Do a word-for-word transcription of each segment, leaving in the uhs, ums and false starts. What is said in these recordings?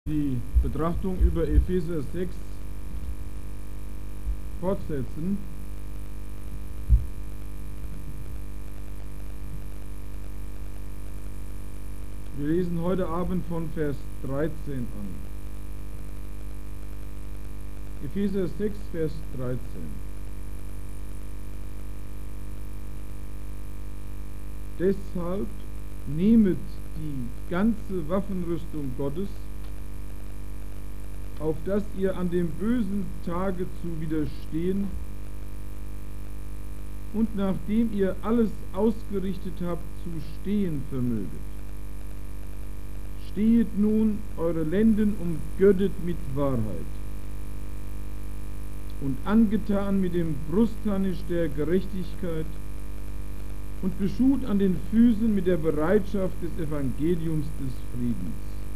Die Betrachtung über Epheser sechs fortsetzen. Wir lesen heute Abend von Vers dreizehn an. Epheser sechs, Vers dreizehn. Deshalb nehmet die ganze Waffenrüstung Gottes, auf dass ihr an dem bösen Tage zu widerstehen und nachdem ihr alles ausgerichtet habt, zu stehen vermöget. Stehet nun eure Lenden umgürtet mit Wahrheit und angetan mit dem Brustharnisch der Gerechtigkeit und beschut an den Füßen mit der Bereitschaft des Evangeliums des Friedens,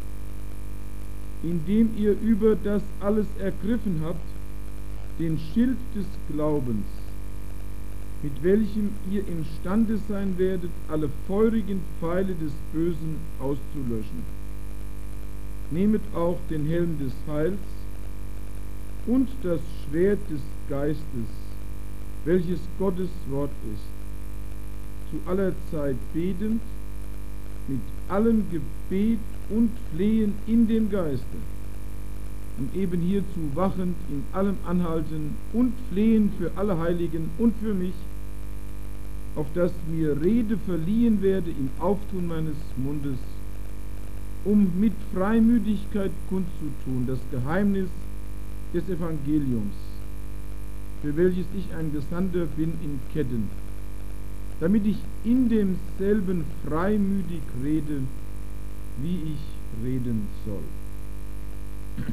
indem ihr über das alles ergriffen habt, den Schild des Glaubens, mit welchem ihr imstande sein werdet, alle feurigen Pfeile des Bösen auszulöschen. Nehmet auch den Helm des Heils und das Schwert des Geistes, welches Gottes Wort ist, zu aller Zeit betend, mit allem Gebet und Flehen in dem Geiste und eben hierzu wachend in allem Anhalten und Flehen für alle Heiligen und für mich, auf dass mir Rede verliehen werde im Auftun meines Mundes, um mit Freimütigkeit kundzutun das Geheimnis des Evangeliums, für welches ich ein Gesandter bin in Ketten, damit ich in demselben freimütig rede, wie ich reden soll.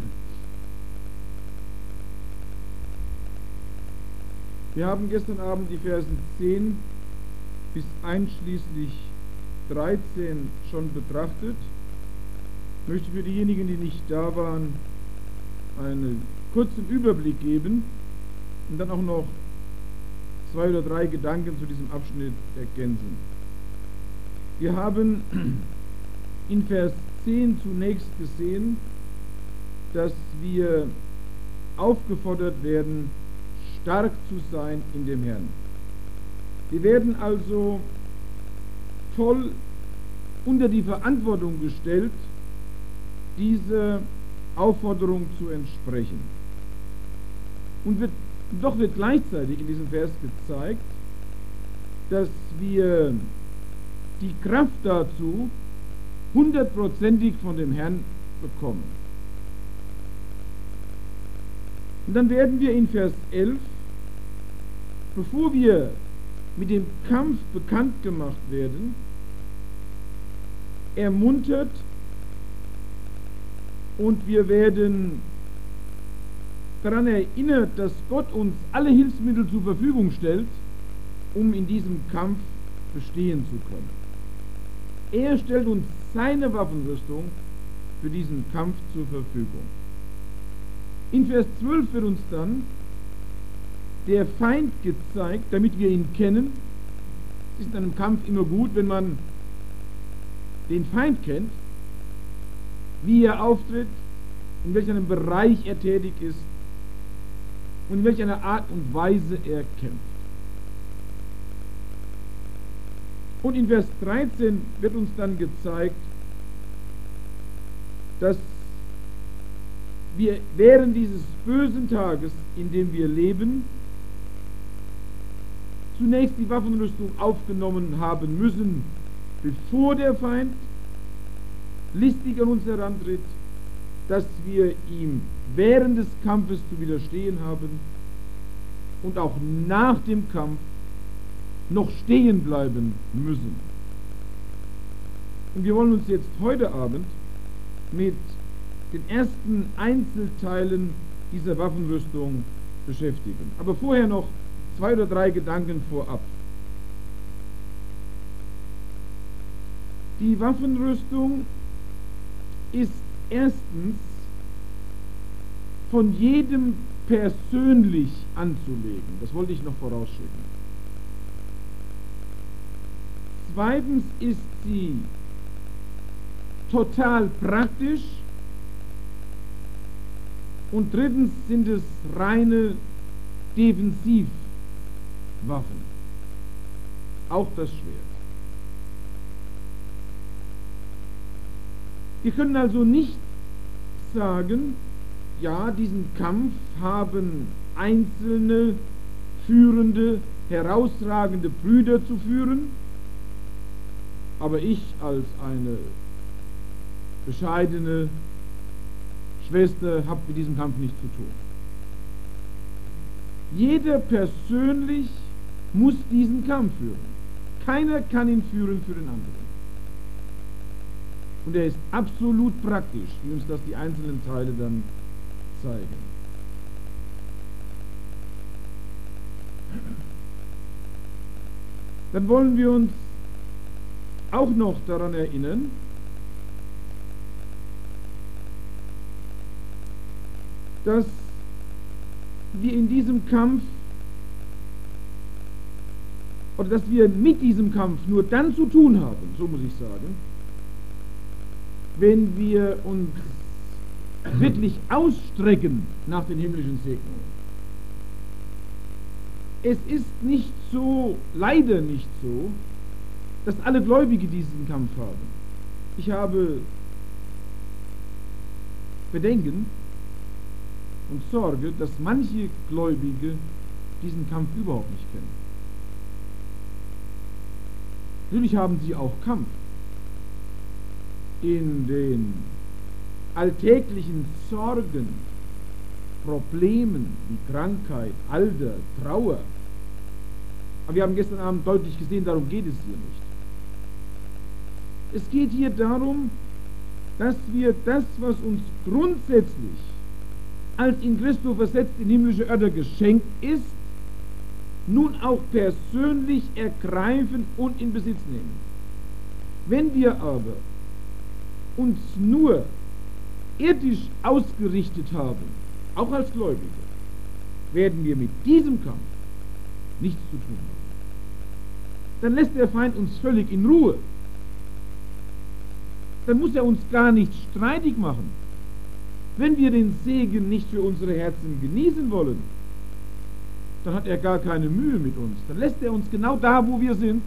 Wir haben gestern Abend die Versen zehn bis einschließlich dreizehn schon betrachtet. Ich möchte für diejenigen, die nicht da waren, einen kurzen Überblick geben und dann auch noch zwei oder drei Gedanken zu diesem Abschnitt ergänzen. Wir haben in Vers zehn zunächst gesehen, dass wir aufgefordert werden, stark zu sein in dem Herrn. Wir werden also voll unter die Verantwortung gestellt, dieser Aufforderung zu entsprechen. Und wird, doch wird gleichzeitig in diesem Vers gezeigt, dass wir die Kraft dazu hundertprozentig von dem Herrn bekommen. Und dann werden wir in Vers elf, bevor wir mit dem Kampf bekannt gemacht werden, ermuntert und wir werden daran erinnert, dass Gott uns alle Hilfsmittel zur Verfügung stellt, um in diesem Kampf bestehen zu können. Er stellt uns seine Waffenrüstung für diesen Kampf zur Verfügung. In Vers zwölf wird uns dann der Feind gezeigt, damit wir ihn kennen. Es ist in einem Kampf immer gut, wenn man den Feind kennt, wie er auftritt, in welchem Bereich er tätig ist und in welcher Art und Weise er kämpft. Und in Vers dreizehn wird uns dann gezeigt, dass wir während dieses bösen Tages, in dem wir leben, zunächst die Waffenrüstung aufgenommen haben müssen, bevor der Feind listig an uns herantritt, dass wir ihm während des Kampfes zu widerstehen haben und auch nach dem Kampf noch stehen bleiben müssen. Und wir wollen uns jetzt heute Abend mit den ersten Einzelteilen dieser Waffenrüstung beschäftigen. Aber vorher noch zwei oder drei Gedanken vorab. Die Waffenrüstung ist erstens von jedem persönlich anzulegen. Das wollte ich noch vorausschicken. Zweitens ist sie total praktisch Und drittens sind es reine Defensivwaffen. Auch das Schwert. Wir können also nicht sagen, ja, diesen Kampf haben einzelne führende, herausragende Brüder zu führen, aber ich als eine bescheidene Schwester habe mit diesem Kampf nichts zu tun. Jeder persönlich muss diesen Kampf führen. Keiner kann ihn führen für den anderen. Und er ist absolut praktisch, wie uns das die einzelnen Teile dann zeigen. Dann wollen wir uns auch noch daran erinnern, dass wir in diesem Kampf oder dass wir mit diesem Kampf nur dann zu tun haben, so muss ich sagen, wenn wir uns wirklich ausstrecken nach den himmlischen Segnungen. Es ist nicht so, leider nicht so, dass alle Gläubige diesen Kampf haben. Ich habe Bedenken und Sorge, dass manche Gläubige diesen Kampf überhaupt nicht kennen. Natürlich haben sie auch Kampf in den alltäglichen Sorgen, Problemen wie Krankheit, Alter, Trauer. Aber wir haben gestern Abend deutlich gesehen, darum geht es hier nicht. Es geht hier darum, dass wir das, was uns grundsätzlich als in Christo versetzt in himmlische Örter geschenkt ist, nun auch persönlich ergreifen und in Besitz nehmen. Wenn wir aber uns nur irdisch ausgerichtet haben, auch als Gläubige, werden wir mit diesem Kampf nichts zu tun haben. Dann lässt der Feind uns völlig in Ruhe. Dann muss er uns gar nicht streitig machen. Wenn wir den Segen nicht für unsere Herzen genießen wollen, dann hat er gar keine Mühe mit uns. Dann lässt er uns genau da, wo wir sind.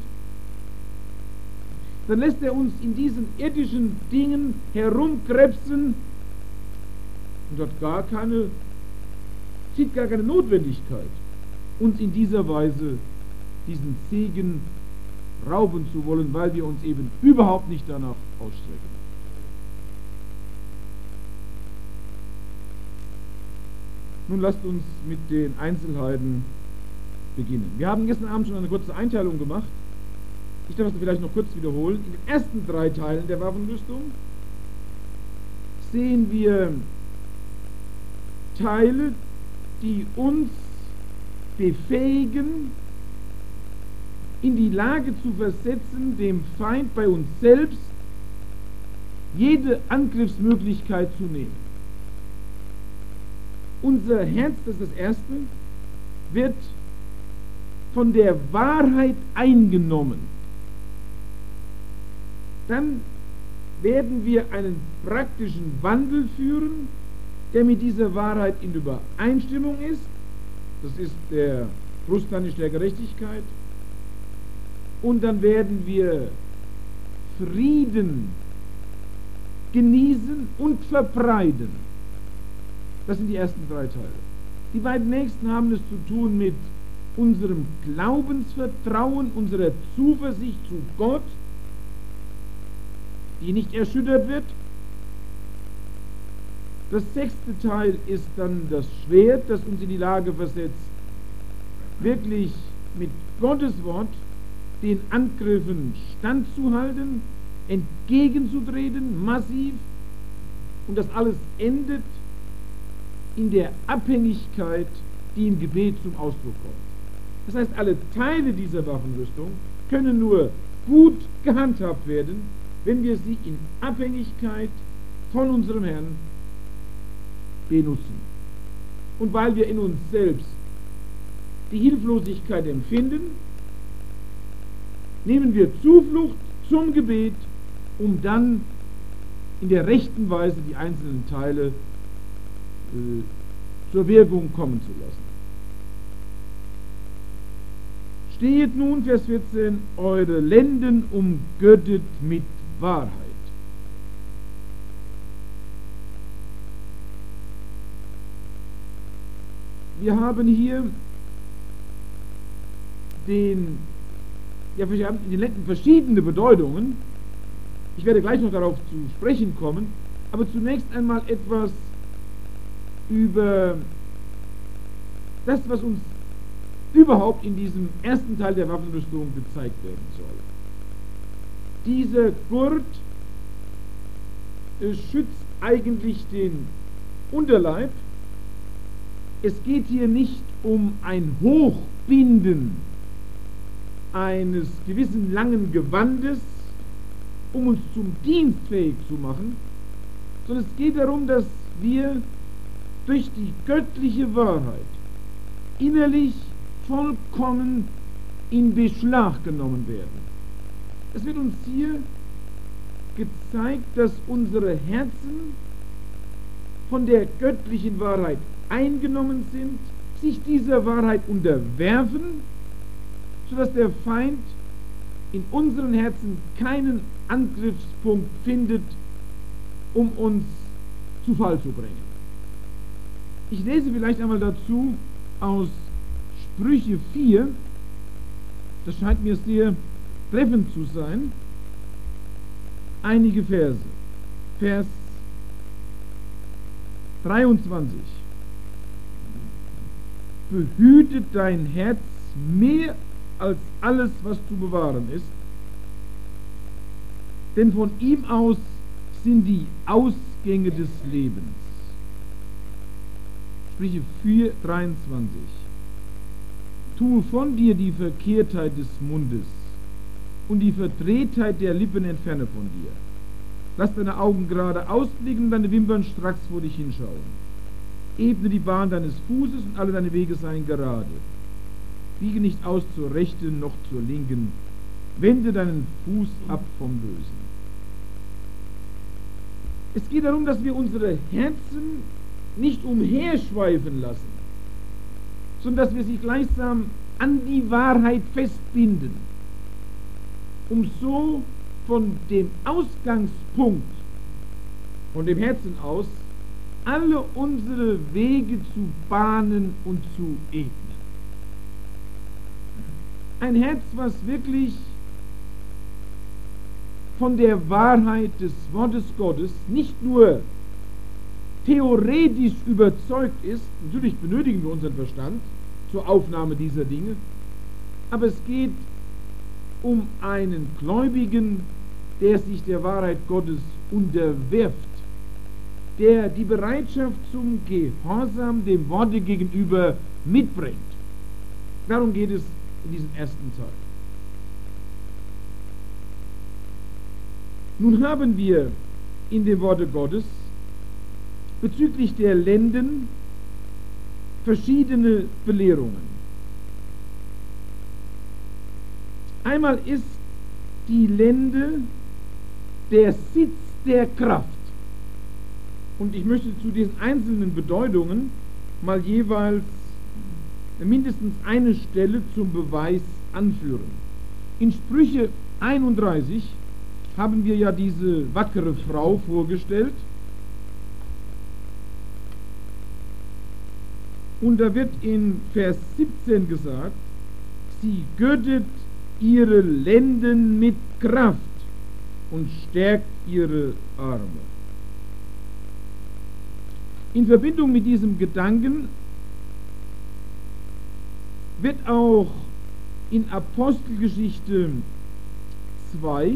Dann lässt er uns in diesen irdischen Dingen herumkrebsen und hat gar keine, sieht gar keine Notwendigkeit, uns in dieser Weise diesen Segen rauben zu wollen, weil wir uns eben überhaupt nicht danach ausstrecken. Nun lasst uns mit den Einzelheiten beginnen. Wir haben gestern Abend schon eine kurze Einteilung gemacht. Ich darf es vielleicht noch kurz wiederholen. In den ersten drei Teilen der Waffenrüstung sehen wir Teile, die uns befähigen, in die Lage zu versetzen, dem Feind bei uns selbst jede Angriffsmöglichkeit zu nehmen. Unser Herz, das ist das Erste, wird von der Wahrheit eingenommen. Dann werden wir einen praktischen Wandel führen, der mit dieser Wahrheit in Übereinstimmung ist. Das ist der Brustharnisch der Gerechtigkeit. Und dann werden wir Frieden genießen und verbreiten. Das sind die ersten drei Teile. Die beiden nächsten haben es zu tun mit unserem Glaubensvertrauen, unserer Zuversicht zu Gott, die nicht erschüttert wird. Das sechste Teil ist dann das Schwert, das uns in die Lage versetzt, wirklich mit Gottes Wort den Angriffen standzuhalten, entgegenzutreten, massiv. Und das alles endet in der Abhängigkeit, die im Gebet zum Ausdruck kommt. Das heißt, alle Teile dieser Waffenrüstung können nur gut gehandhabt werden, wenn wir sie in Abhängigkeit von unserem Herrn benutzen. Und weil wir in uns selbst die Hilflosigkeit empfinden, nehmen wir Zuflucht zum Gebet, um dann in der rechten Weise die einzelnen Teile äh, zur Wirkung kommen zu lassen. Stehet nun, Vers vierzehn, eure Lenden umgürtet mit Wahrheit. Wir haben hier den, ja, wir haben in den Lenden verschiedene Bedeutungen. Ich werde gleich noch darauf zu sprechen kommen, aber zunächst einmal etwas über das, was uns überhaupt in diesem ersten Teil der Waffenrüstung gezeigt werden soll. Dieser Gurt äh, schützt eigentlich den Unterleib. Es geht hier nicht um ein Hochbinden eines gewissen langen Gewandes, um uns zum Dienst fähig zu machen, sondern es geht darum, dass wir durch die göttliche Wahrheit innerlich vollkommen in Beschlag genommen werden. Es wird uns hier gezeigt, dass unsere Herzen von der göttlichen Wahrheit eingenommen sind, sich dieser Wahrheit unterwerfen, sodass der Feind in unseren Herzen keinen Angriffspunkt findet, um uns zu Fall zu bringen. Ich lese vielleicht einmal dazu aus Sprüche vier, das scheint mir sehr treffend zu sein, einige Verse. Vers dreiundzwanzig. Behüte dein Herz mehr als alles, was zu bewahren ist, denn von ihm aus sind die Ausgänge des Lebens. Sprüche vier, dreiundzwanzig. Tue von dir die Verkehrtheit des Mundes und die Verdrehtheit der Lippen entferne von dir. Lass deine Augen gerade ausblicken und deine Wimpern stracks vor dich hinschauen. Ebne die Bahn deines Fußes und alle deine Wege seien gerade. Biege nicht aus zur rechten noch zur linken. Wende deinen Fuß ab vom Bösen. Es geht darum, dass wir unsere Herzen nicht umherschweifen lassen, sondern dass wir sie gleichsam an die Wahrheit festbinden, um so von dem Ausgangspunkt, von dem Herzen aus, alle unsere Wege zu bahnen und zu ebnen. Ein Herz, was wirklich von der Wahrheit des Wortes Gottes nicht nur theoretisch überzeugt ist, natürlich benötigen wir unseren Verstand zur Aufnahme dieser Dinge, aber es geht um einen Gläubigen, der sich der Wahrheit Gottes unterwirft, der die Bereitschaft zum Gehorsam dem Worte gegenüber mitbringt. Darum geht es in diesem ersten Teil. Nun haben wir in dem Worte Gottes bezüglich der Lenden verschiedene Belehrungen. Einmal ist die Lende der Sitz der Kraft. Und ich möchte zu diesen einzelnen Bedeutungen mal jeweils mindestens eine Stelle zum Beweis anführen. In Sprüche einunddreißig haben wir ja diese wackere Frau vorgestellt. Und da wird in Vers siebzehn gesagt, sie gürtet ihre Lenden mit Kraft und stärkt ihre Arme. In Verbindung mit diesem Gedanken wird auch in Apostelgeschichte zwei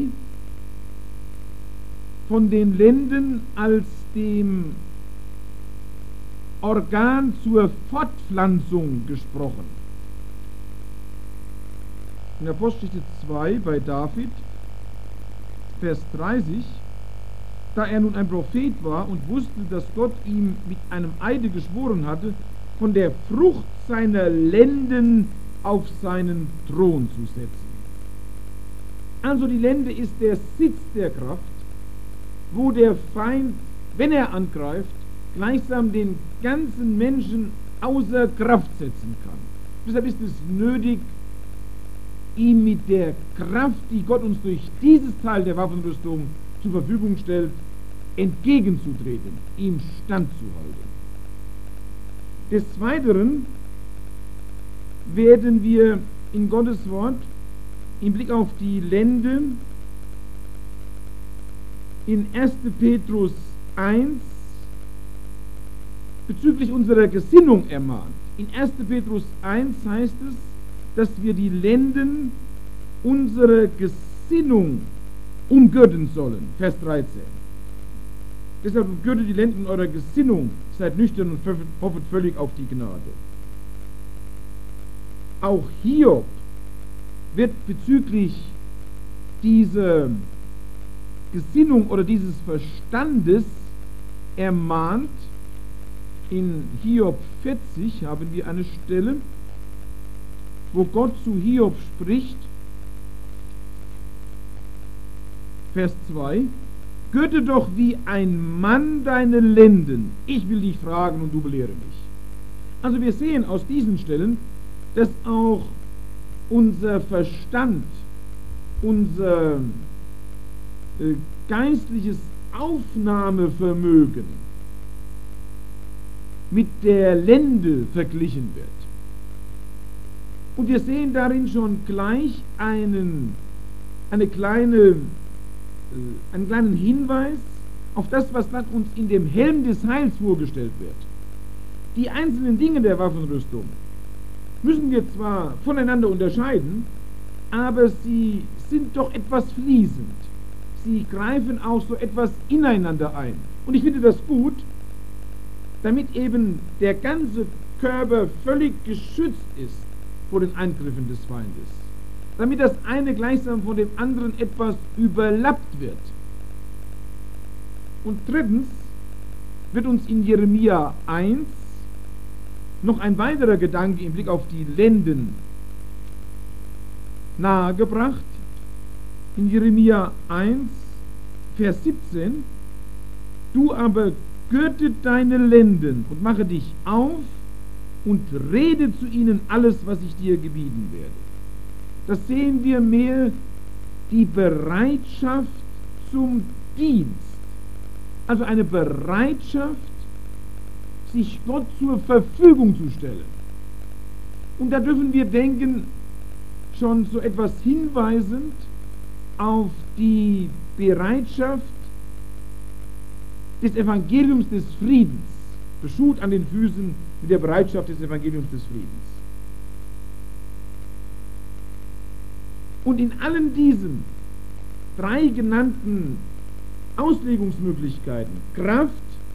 von den Lenden als dem Organ zur Fortpflanzung gesprochen. In Apostelgeschichte zwei bei David, Vers dreißig, da er nun ein Prophet war und wusste, dass Gott ihm mit einem Eide geschworen hatte, von der Frucht seiner Lenden auf seinen Thron zu setzen. Also die Lende ist der Sitz der Kraft, wo der Feind, wenn er angreift, gleichsam den ganzen Menschen außer Kraft setzen kann. Deshalb ist es nötig, ihm mit der Kraft, die Gott uns durch dieses Teil der Waffenrüstung zur Verfügung stellt, entgegenzutreten, ihm standzuhalten. Des Weiteren werden wir in Gottes Wort im Blick auf die Lende in erster Petrus eins bezüglich unserer Gesinnung ermahnt. In erster Petrus eins heißt es, dass wir die Lenden unserer Gesinnung umgürten sollen. Vers dreizehn. Deshalb umgürtet die Lenden eurer Gesinnung, seid nüchtern und hoffet völlig auf die Gnade. Auch Hiob wird bezüglich dieser Gesinnung oder dieses Verstandes ermahnt. In Hiob vierzig haben wir eine Stelle, wo Gott zu Hiob spricht, Vers zwei, gürte doch wie ein Mann deine Lenden, ich will dich fragen und du belehre mich. Also wir sehen aus diesen Stellen, dass auch unser Verstand, unser äh, geistliches Aufnahmevermögen mit der Lende verglichen wird. Und wir sehen darin schon gleich einen, eine kleine, äh, einen kleinen Hinweis auf das, was dann uns in dem Helm des Heils vorgestellt wird. Die einzelnen Dinge der Waffenrüstung müssen wir zwar voneinander unterscheiden, aber sie sind doch etwas fließend. Sie greifen auch so etwas ineinander ein. Und ich finde das gut, damit eben der ganze Körper völlig geschützt ist vor den Eingriffen des Feindes. Damit das eine gleichsam von dem anderen etwas überlappt wird. Und drittens wird uns in Jeremia eins noch ein weiterer Gedanke im Blick auf die Lenden nahegebracht. In Jeremia eins, Vers siebzehn, du aber gürte deine Lenden und mache dich auf und rede zu ihnen alles, was ich dir gebieten werde. Das sehen wir mehr die Bereitschaft zum Dienst. Also eine Bereitschaft, sich Gott zur Verfügung zu stellen. Und da dürfen wir denken, schon so etwas hinweisend auf die Bereitschaft des Evangeliums des Friedens, beschut an den Füßen mit der Bereitschaft des Evangeliums des Friedens. Und in allen diesen drei genannten Auslegungsmöglichkeiten, Kraft,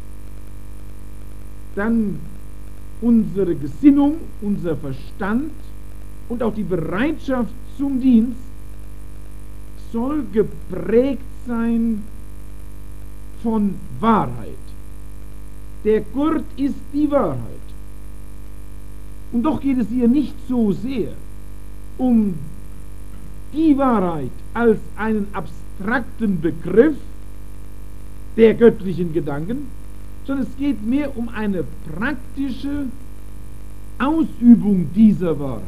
dann unsere Gesinnung, unser Verstand und auch die Bereitschaft zum Dienst, soll geprägt sein von Wahrheit. Der Gurt ist die Wahrheit. Und doch geht es hier nicht so sehr um die Wahrheit als einen abstrakten Begriff der göttlichen Gedanken, sondern es geht mehr um eine praktische Ausübung dieser Wahrheit.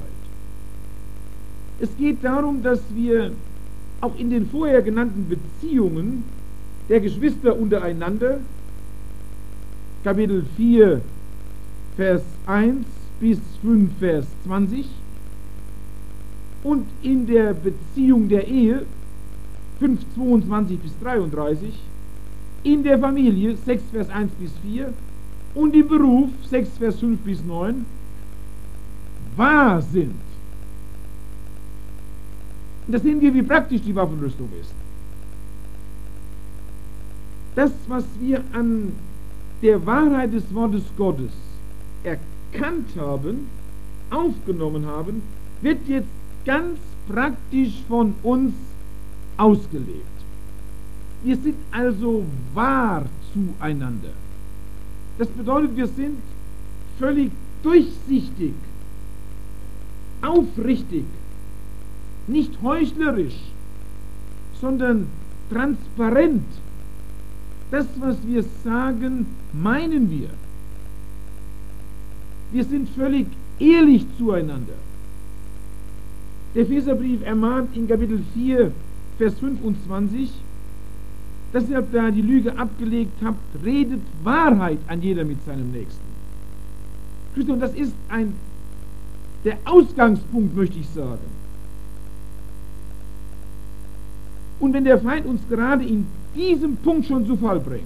Es geht darum, dass wir auch in den vorher genannten Beziehungen der Geschwister untereinander, Kapitel vier, Vers eins bis fünf, Vers zwanzig, und in der Beziehung der Ehe, fünf, zweiundzwanzig bis dreiunddreißig, in der Familie, sechs, Vers eins bis vier, und im Beruf, sechs, Vers fünf bis neun, wahr sind. Und da sehen wir, wie praktisch die Waffenrüstung ist. Das, was wir an der Wahrheit des Wortes Gottes erkannt haben, aufgenommen haben, wird jetzt ganz praktisch von uns ausgelebt. Wir sind also wahr zueinander. Das bedeutet, wir sind völlig durchsichtig, aufrichtig, nicht heuchlerisch, sondern transparent das, was wir sagen, meinen wir. Wir sind völlig ehrlich zueinander. Der Epheserbrief ermahnt in Kapitel vier, Vers fünfundzwanzig, dass ihr da die Lüge abgelegt habt, redet Wahrheit an jeder mit seinem Nächsten. Und das ist ein, der Ausgangspunkt, möchte ich sagen. Und wenn der Feind uns gerade in diesem Punkt schon zu Fall bringt,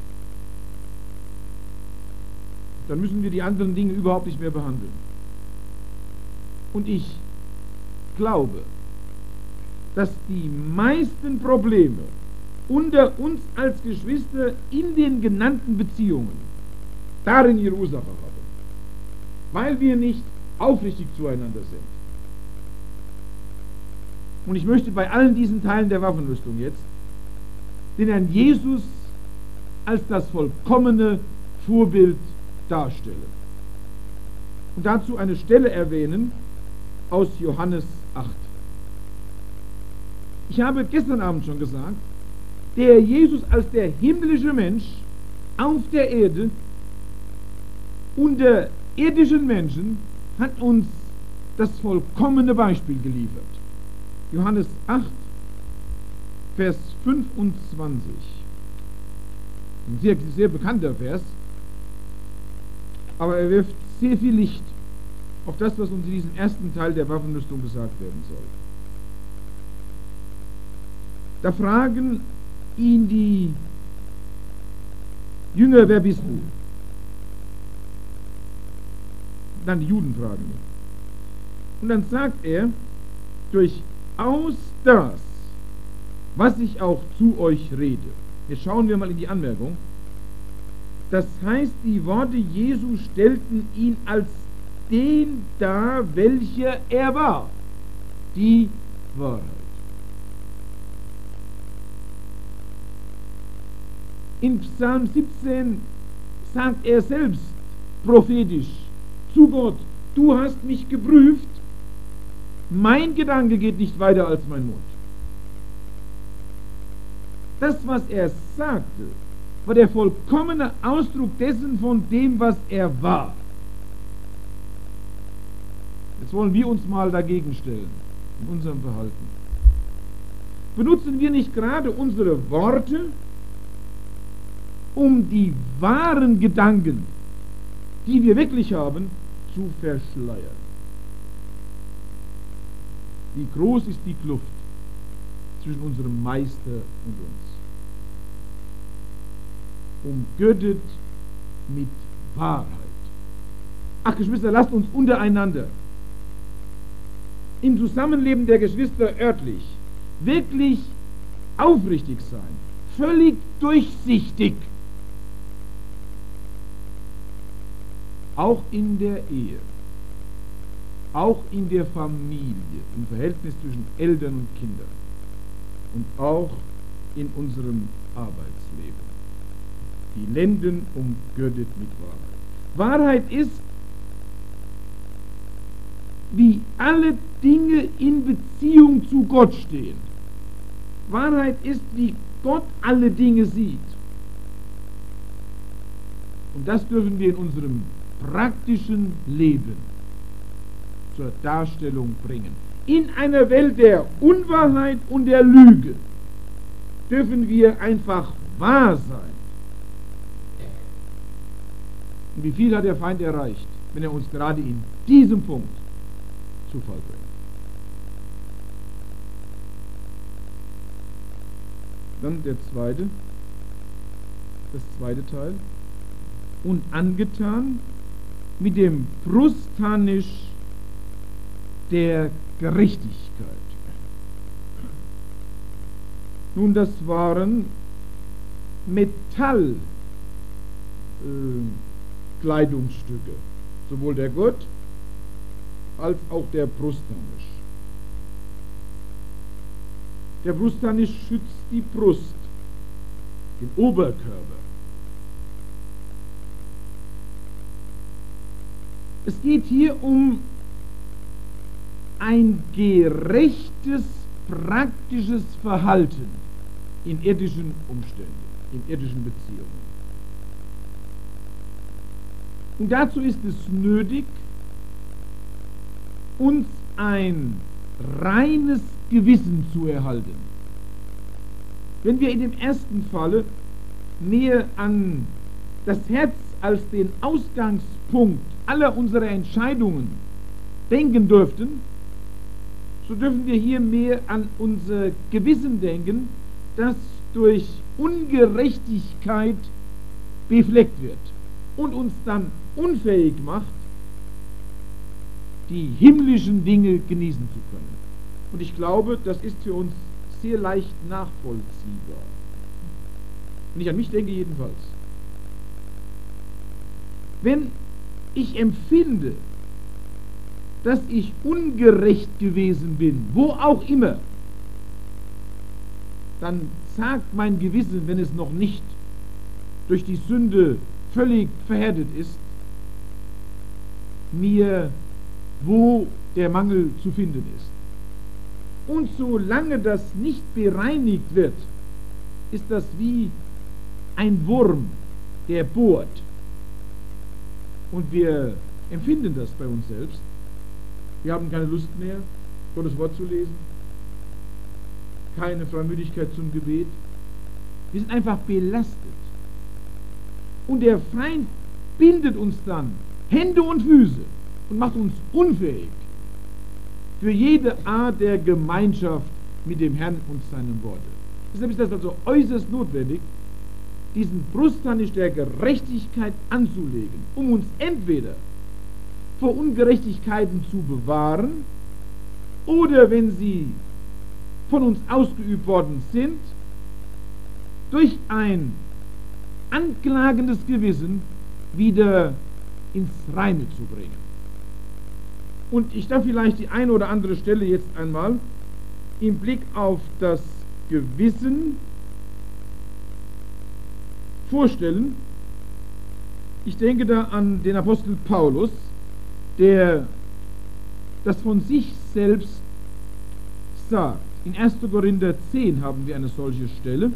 dann müssen wir die anderen Dinge überhaupt nicht mehr behandeln. Und ich glaube, dass die meisten Probleme unter uns als Geschwister in den genannten Beziehungen darin ihre Ursache haben, weil wir nicht aufrichtig zueinander sind. Und ich möchte bei allen diesen Teilen der Waffenrüstung jetzt den Herrn Jesus als das vollkommene Vorbild darstellen. Und dazu eine Stelle erwähnen aus Johannes acht. Ich habe gestern Abend schon gesagt, der Jesus als der himmlische Mensch auf der Erde unter irdischen Menschen hat uns das vollkommene Beispiel geliefert. Johannes acht, Vers fünfundzwanzig. Ein sehr, sehr bekannter Vers, aber er wirft sehr viel Licht auf das, was uns in diesem ersten Teil der Waffenrüstung gesagt werden soll. Da fragen ihn die Jünger, wer bist du? Dann die Juden fragen ihn. Und dann sagt er, durchaus das, was ich auch zu euch rede. Jetzt schauen wir mal in die Anmerkung. Das heißt, die Worte Jesu stellten ihn als den dar, welcher er war. Die Wahrheit. In Psalm siebzehn sagt er selbst prophetisch zu Gott, du hast mich geprüft, mein Gedanke geht nicht weiter als mein Mund. Das, was er sagte, war der vollkommene Ausdruck dessen von dem, was er war. Jetzt wollen wir uns mal dagegen stellen, in unserem Verhalten. Benutzen wir nicht gerade unsere Worte, um die wahren Gedanken, die wir wirklich haben, zu verschleiern? Wie groß ist die Kluft zwischen unserem Meister und uns? Umgürtet mit Wahrheit. Ach, Geschwister, lasst uns untereinander im Zusammenleben der Geschwister örtlich wirklich aufrichtig sein, völlig durchsichtig. Auch in der Ehe, auch in der Familie, im Verhältnis zwischen Eltern und Kindern und auch in unserem Arbeitsleben. Die Lenden umgürtet mit Wahrheit. Wahrheit ist, wie alle Dinge in Beziehung zu Gott stehen. Wahrheit ist, wie Gott alle Dinge sieht. Und das dürfen wir in unserem praktischen Leben zur Darstellung bringen. In einer Welt der Unwahrheit und der Lüge dürfen wir einfach wahr sein. Und wie viel hat der Feind erreicht, wenn er uns gerade in diesem Punkt zu Fall bringt? Dann der zweite, das zweite Teil. Und angetan mit dem Brustharnisch der Gerechtigkeit. Nun, das waren Metall äh, Kleidungsstücke, sowohl der Gurt als auch der Brustharnisch. Der Brustharnisch schützt die Brust, den Oberkörper. Es geht hier um ein gerechtes, praktisches Verhalten in irdischen Umständen, in irdischen Beziehungen. Und dazu ist es nötig, uns ein reines Gewissen zu erhalten. Wenn wir in dem ersten Falle mehr an das Herz als den Ausgangspunkt aller unserer Entscheidungen denken dürften, so dürfen wir hier mehr an unser Gewissen denken, das durch Ungerechtigkeit befleckt wird und uns dann unfähig macht, die himmlischen Dinge genießen zu können. Und ich glaube, das ist für uns sehr leicht nachvollziehbar. Wenn ich an mich denke, jedenfalls. Wenn ich empfinde, dass ich ungerecht gewesen bin, wo auch immer, dann sagt mein Gewissen, wenn es noch nicht durch die Sünde völlig verhärtet ist, mir, wo der Mangel zu finden ist. Und solange das nicht bereinigt wird, ist das wie ein Wurm, der bohrt. Und wir empfinden das bei uns selbst. Wir haben keine Lust mehr, Gottes Wort zu lesen, keine Freimütigkeit zum Gebet. Wir sind einfach belastet. Und der Feind bindet uns dann Hände und Füße und macht uns unfähig für jede Art der Gemeinschaft mit dem Herrn und seinem Worte. Deshalb ist das also äußerst notwendig, diesen Brustharnisch der Gerechtigkeit anzulegen, um uns entweder vor Ungerechtigkeiten zu bewahren oder, wenn sie von uns ausgeübt worden sind, durch ein anklagendes Gewissen wieder ins Reine zu bringen. Und ich darf vielleicht die eine oder andere Stelle jetzt einmal im Blick auf das Gewissen vorstellen. Ich denke da an den Apostel Paulus, der das von sich selbst sagt. In erster Korinther zehn haben wir eine solche Stelle.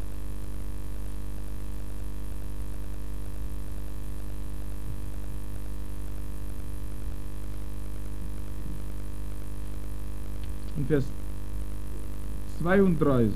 In Vers zweiunddreißig.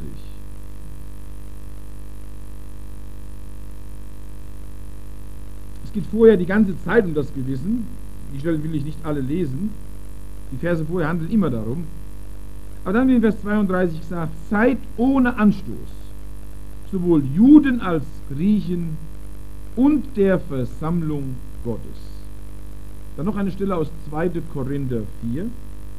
Es geht vorher die ganze Zeit um das Gewissen. Die Stellen will ich nicht alle lesen. Die Verse vorher handeln immer darum. Aber dann wird in Vers zweiunddreißig gesagt, seid ohne Anstoß, sowohl Juden als Griechen und der Versammlung Gottes. Dann noch eine Stelle aus zweiter Korinther vier.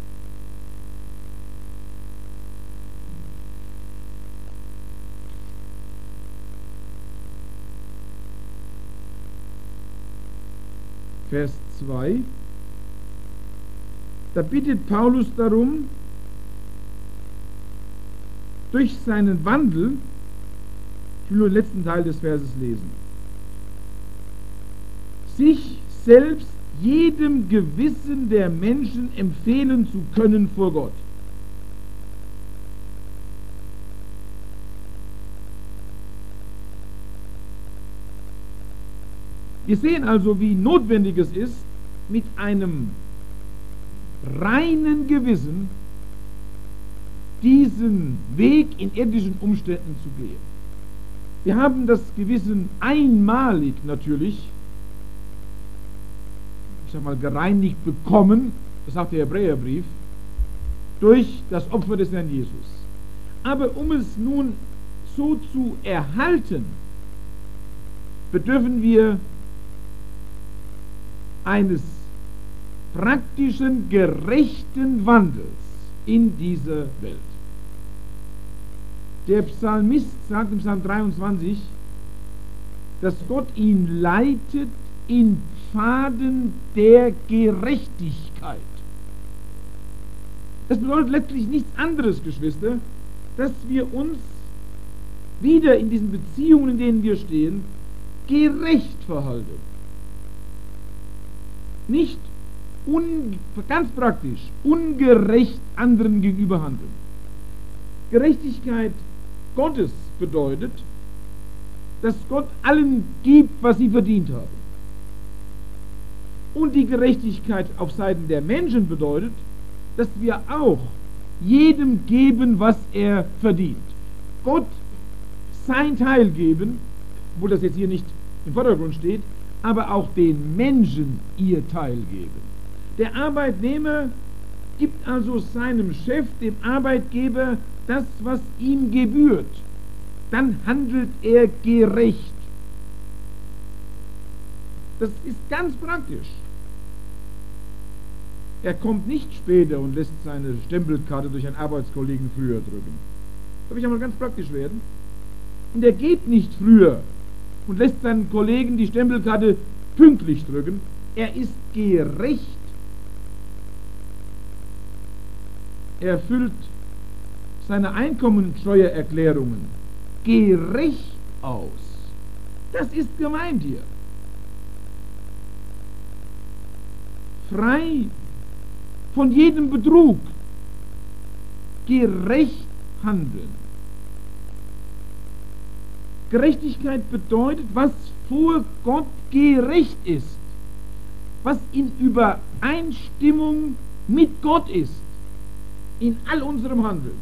Vers zwei, da bittet Paulus darum, durch seinen Wandel, ich will nur den letzten Teil des Verses lesen, sich selbst jedem Gewissen der Menschen empfehlen zu können vor Gott. Wir sehen also, wie notwendig es ist, mit einem reinen Gewissen diesen Weg in irdischen Umständen zu gehen. Wir haben das Gewissen einmalig natürlich, ich sag mal, gereinigt bekommen, das sagt der Hebräerbrief, durch das Opfer des Herrn Jesus. Aber um es nun so zu erhalten, bedürfen wir eines praktischen, gerechten Wandels in dieser Welt. Der Psalmist sagt im Psalm dreiundzwanzig, dass Gott ihn leitet in Pfaden der Gerechtigkeit. Das bedeutet letztlich nichts anderes, Geschwister, dass wir uns wieder in diesen Beziehungen, in denen wir stehen, gerecht verhalten. Nicht un, ganz praktisch ungerecht anderen gegenüber handeln. Gerechtigkeit Gottes bedeutet, dass Gott allen gibt, was sie verdient haben. Und die Gerechtigkeit auf Seiten der Menschen bedeutet, dass wir auch jedem geben, was er verdient. Gott sein Teil geben, obwohl das jetzt hier nicht im Vordergrund steht, aber auch den Menschen ihr Teil geben. Der Arbeitnehmer gibt also seinem Chef, dem Arbeitgeber, das, was ihm gebührt. Dann handelt er gerecht. Das ist ganz praktisch. Er kommt nicht später und lässt seine Stempelkarte durch einen Arbeitskollegen früher drücken. Das will ich einmal ganz praktisch werden. Und er geht nicht früher und lässt seinen Kollegen die Stempelkarte pünktlich drücken. Er ist gerecht. Er erfüllt seine Einkommensteuererklärungen gerecht aus. Das ist gemeint hier. Frei von jedem Betrug. Gerecht handeln. Gerechtigkeit bedeutet, was vor Gott gerecht ist, was in Übereinstimmung mit Gott ist, in all unserem Handeln.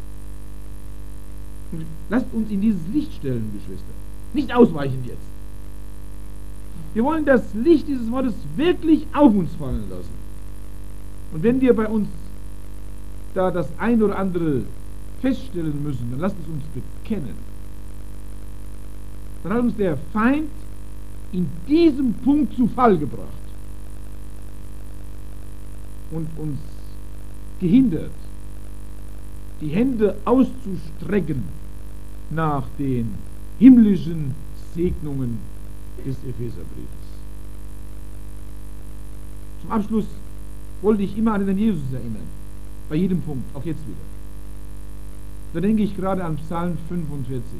Und lasst uns in dieses Licht stellen, Geschwister. Nicht ausweichen jetzt. Wir wollen das Licht dieses Wortes wirklich auf uns fallen lassen. Und wenn wir bei uns da das ein oder andere feststellen müssen, dann lasst es uns bekennen. Dann hat uns der Feind in diesem Punkt zu Fall gebracht und uns gehindert, die Hände auszustrecken nach den himmlischen Segnungen des Epheserbriefes. Zum Abschluss wollte ich immer an den Jesus erinnern, bei jedem Punkt, auch jetzt wieder. Da denke ich gerade an Psalm fünfundvierzig.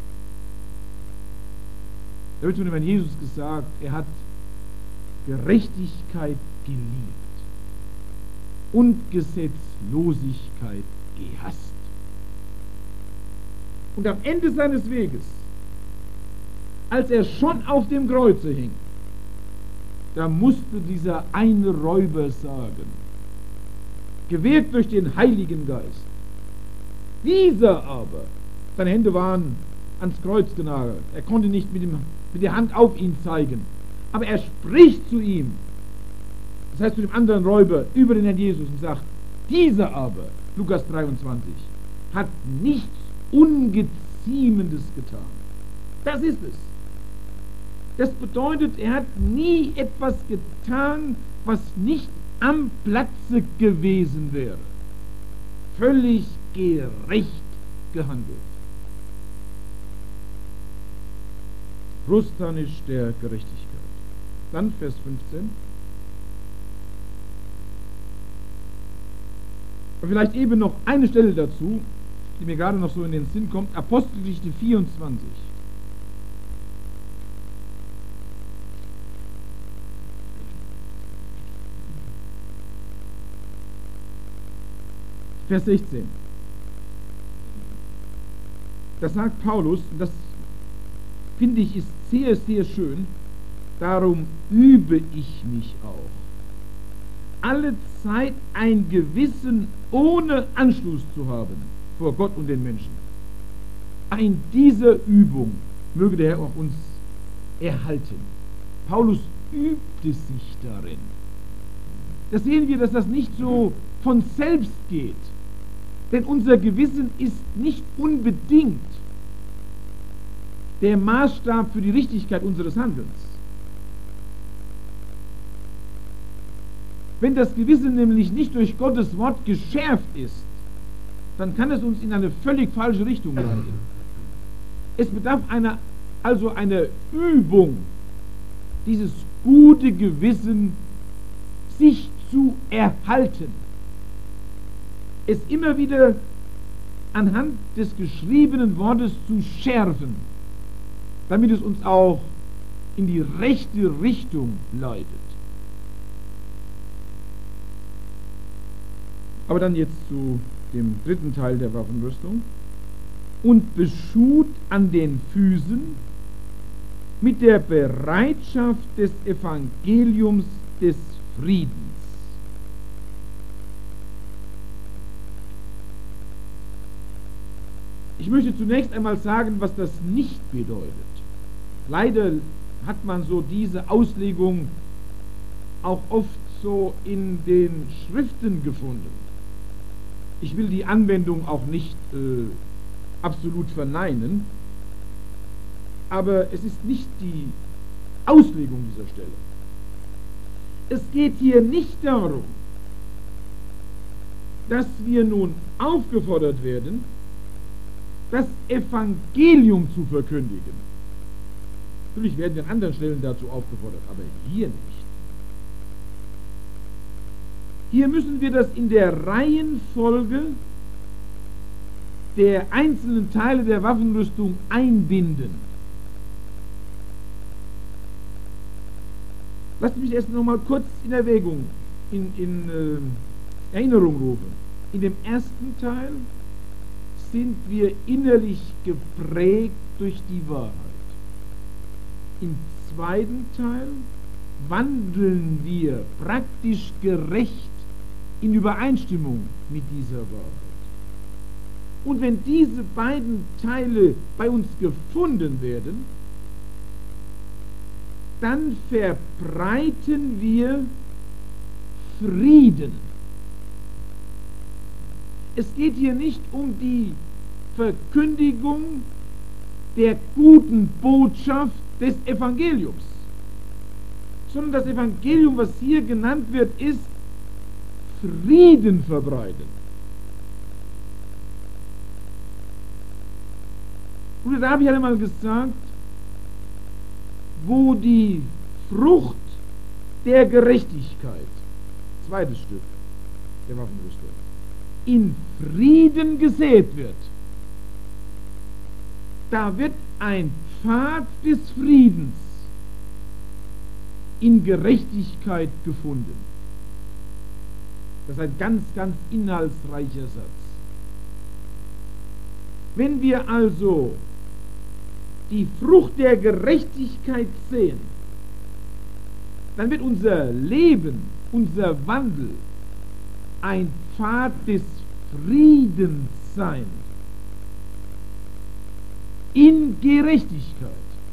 Da wird von dem Herrn Jesus gesagt, er hat Gerechtigkeit geliebt und Gesetzlosigkeit gehasst. Und am Ende seines Weges, als er schon auf dem Kreuze hing, da musste dieser eine Räuber sagen, gewirkt durch den Heiligen Geist, dieser aber, seine Hände waren ans Kreuz genagelt, er konnte nicht mit, dem, mit der Hand auf ihn zeigen, aber er spricht zu ihm, das heißt zu dem anderen Räuber, über den Herrn Jesus und sagt, dieser aber, Lukas dreiundzwanzig, hat nichts Ungeziemendes getan. Das ist es. Das bedeutet, er hat nie etwas getan, was nicht am Platze gewesen wäre. Völlig gerecht gehandelt. Brustharnisch der Gerechtigkeit. Dann Vers fünfzehn. Und vielleicht eben noch eine Stelle dazu, die mir gerade noch so in den Sinn kommt. Apostelgeschichte vierundzwanzig. Vers sechzehn. Da sagt Paulus, und das finde ich ist sehr, sehr schön, darum übe ich mich auch, alle Zeit ein Gewissen ohne Anschluss zu haben vor Gott und den Menschen. In dieser Übung möge der Herr auch uns erhalten. Paulus übte sich darin. Da sehen wir, dass das nicht so von selbst geht. Denn unser Gewissen ist nicht unbedingt der Maßstab für die Richtigkeit unseres Handelns. Wenn das Gewissen nämlich nicht durch Gottes Wort geschärft ist, dann kann es uns in eine völlig falsche Richtung leiten. Es bedarf einer, also einer Übung, dieses gute Gewissen sich zu erhalten. Es immer wieder anhand des geschriebenen Wortes zu schärfen, damit es uns auch in die rechte Richtung leitet. Aber dann jetzt zu dem dritten Teil der Waffenrüstung. Und beschut an den Füßen mit der Bereitschaft des Evangeliums des Friedens. Ich möchte zunächst einmal sagen, was das nicht bedeutet. Leider hat man so diese Auslegung auch oft so in den Schriften gefunden. Ich will die Anwendung auch nicht äh, absolut verneinen, aber es ist nicht die Auslegung dieser Stelle. Es geht hier nicht darum, dass wir nun aufgefordert werden, das Evangelium zu verkündigen. Natürlich werden wir an anderen Stellen dazu aufgefordert, aber hier nicht. Hier müssen wir das in der Reihenfolge der einzelnen Teile der Waffenrüstung einbinden. Lasst mich erst noch mal kurz in Erwägung, in, in äh, Erinnerung rufen. In dem ersten Teil sind wir innerlich geprägt durch die Wahrheit. Im zweiten Teil wandeln wir praktisch gerecht in Übereinstimmung mit dieser Wahrheit. Und wenn diese beiden Teile bei uns gefunden werden, dann verbreiten wir Frieden. Es geht hier nicht um die Verkündigung der guten Botschaft des Evangeliums, sondern das Evangelium, was hier genannt wird, ist Frieden verbreiten. Und da habe ich einmal gesagt, wo die Frucht der Gerechtigkeit, zweites Stück der Waffenrüstung, in Frieden gesät wird, da wird ein Pfad des Friedens in Gerechtigkeit gefunden. Das ist ein ganz, ganz inhaltsreicher Satz. Wenn wir also die Frucht der Gerechtigkeit sehen, dann wird unser Leben, unser Wandel ein Pfad des Friedens sein. In Gerechtigkeit.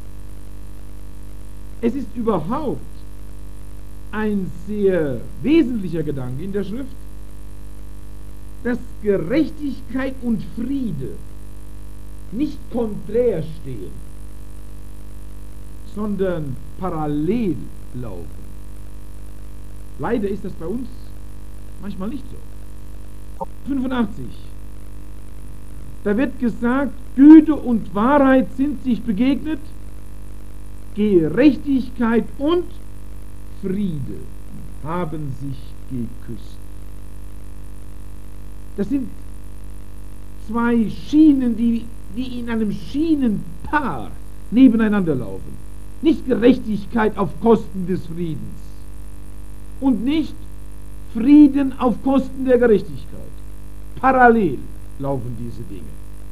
Es ist überhaupt ein sehr wesentlicher Gedanke in der Schrift, dass Gerechtigkeit und Friede nicht konträr stehen, sondern parallel laufen. Leider ist das bei uns manchmal nicht so. fünfundachtzig. Da wird gesagt, Güte und Wahrheit sind sich begegnet, Gerechtigkeit und Friede haben sich geküsst. Das sind zwei Schienen, die, die in einem Schienenpaar nebeneinander laufen. Nicht Gerechtigkeit auf Kosten des Friedens und nicht Frieden auf Kosten der Gerechtigkeit. Parallel laufen diese Dinge.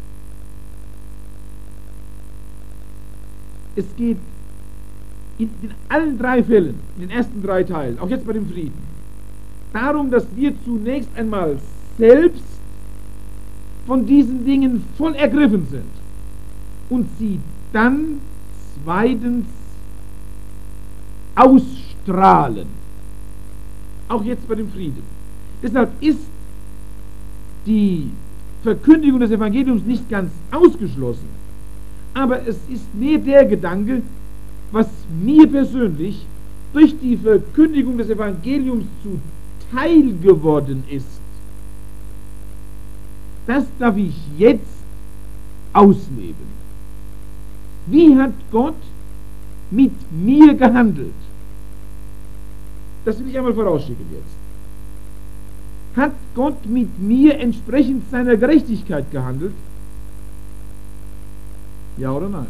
Es geht in, in allen drei Fällen, in den ersten drei Teilen, auch jetzt bei dem Frieden, darum, dass wir zunächst einmal selbst von diesen Dingen voll ergriffen sind und sie dann zweitens ausstrahlen. Auch jetzt bei dem Frieden. Deshalb ist die Verkündigung des Evangeliums nicht ganz ausgeschlossen, aber es ist mehr der Gedanke, was mir persönlich durch die Verkündigung des Evangeliums zuteil geworden ist. Das darf ich jetzt ausleben. Wie hat Gott mit mir gehandelt? Das will ich einmal vorausschicken jetzt. Hat Gott mit mir entsprechend seiner Gerechtigkeit gehandelt? Ja oder nein?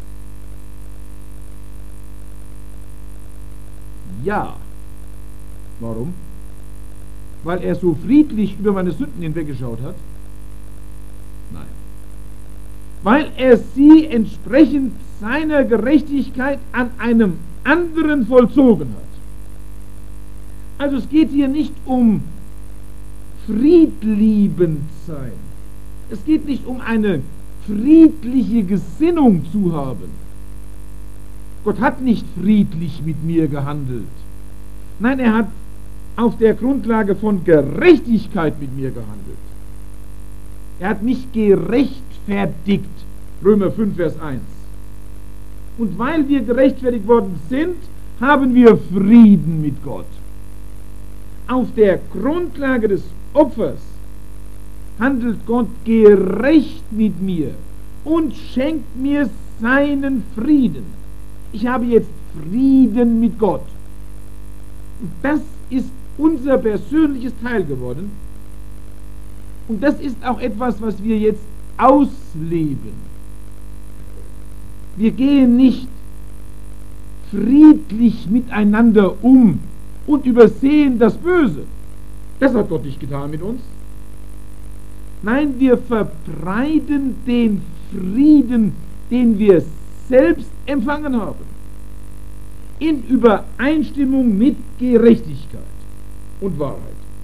Ja. Warum? Weil er so friedlich über meine Sünden hinweggeschaut hat? Nein. Weil er sie entsprechend seiner Gerechtigkeit an einem anderen vollzogen hat. Also es geht hier nicht um friedliebend sein. Es geht nicht um eine friedliche Gesinnung zu haben. Gott hat nicht friedlich mit mir gehandelt. Nein, er hat auf der Grundlage von Gerechtigkeit mit mir gehandelt. Er hat mich gerechtfertigt. Römer fünf, Vers eins. Und weil wir gerechtfertigt worden sind, haben wir Frieden mit Gott. Auf der Grundlage des Opfers handelt Gott gerecht mit mir und schenkt mir seinen Frieden. Ich habe jetzt Frieden mit Gott. Und das ist unser persönliches Teil geworden. Und das ist auch etwas, was wir jetzt ausleben. Wir gehen nicht friedlich miteinander um und übersehen das Böse. Das hat Gott nicht getan mit uns. Nein, wir verbreiten den Frieden, den wir selbst empfangen haben, in Übereinstimmung mit Gerechtigkeit und Wahrheit.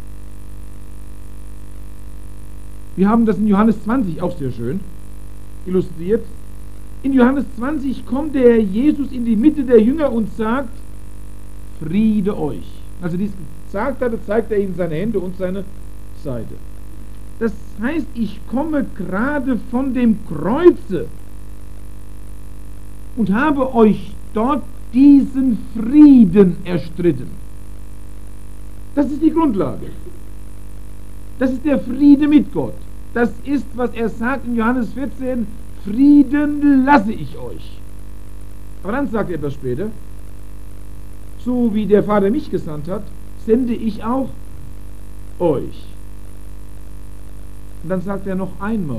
Wir haben das in Johannes zwanzig auch sehr schön illustriert. In Johannes zwanzig kommt der Herr Jesus in die Mitte der Jünger und sagt, Friede euch. Als er dies gesagt hatte, zeigt er ihnen seine Hände und seine Seite. Das heißt, ich komme gerade von dem Kreuze und habe euch dort diesen Frieden erstritten. Das ist die Grundlage. Das ist der Friede mit Gott. Das ist, was er sagt in Johannes vierzehn, Frieden lasse ich euch. Aber dann sagt er etwas später, so wie der Vater mich gesandt hat, sende ich auch euch. Und dann sagt er noch einmal,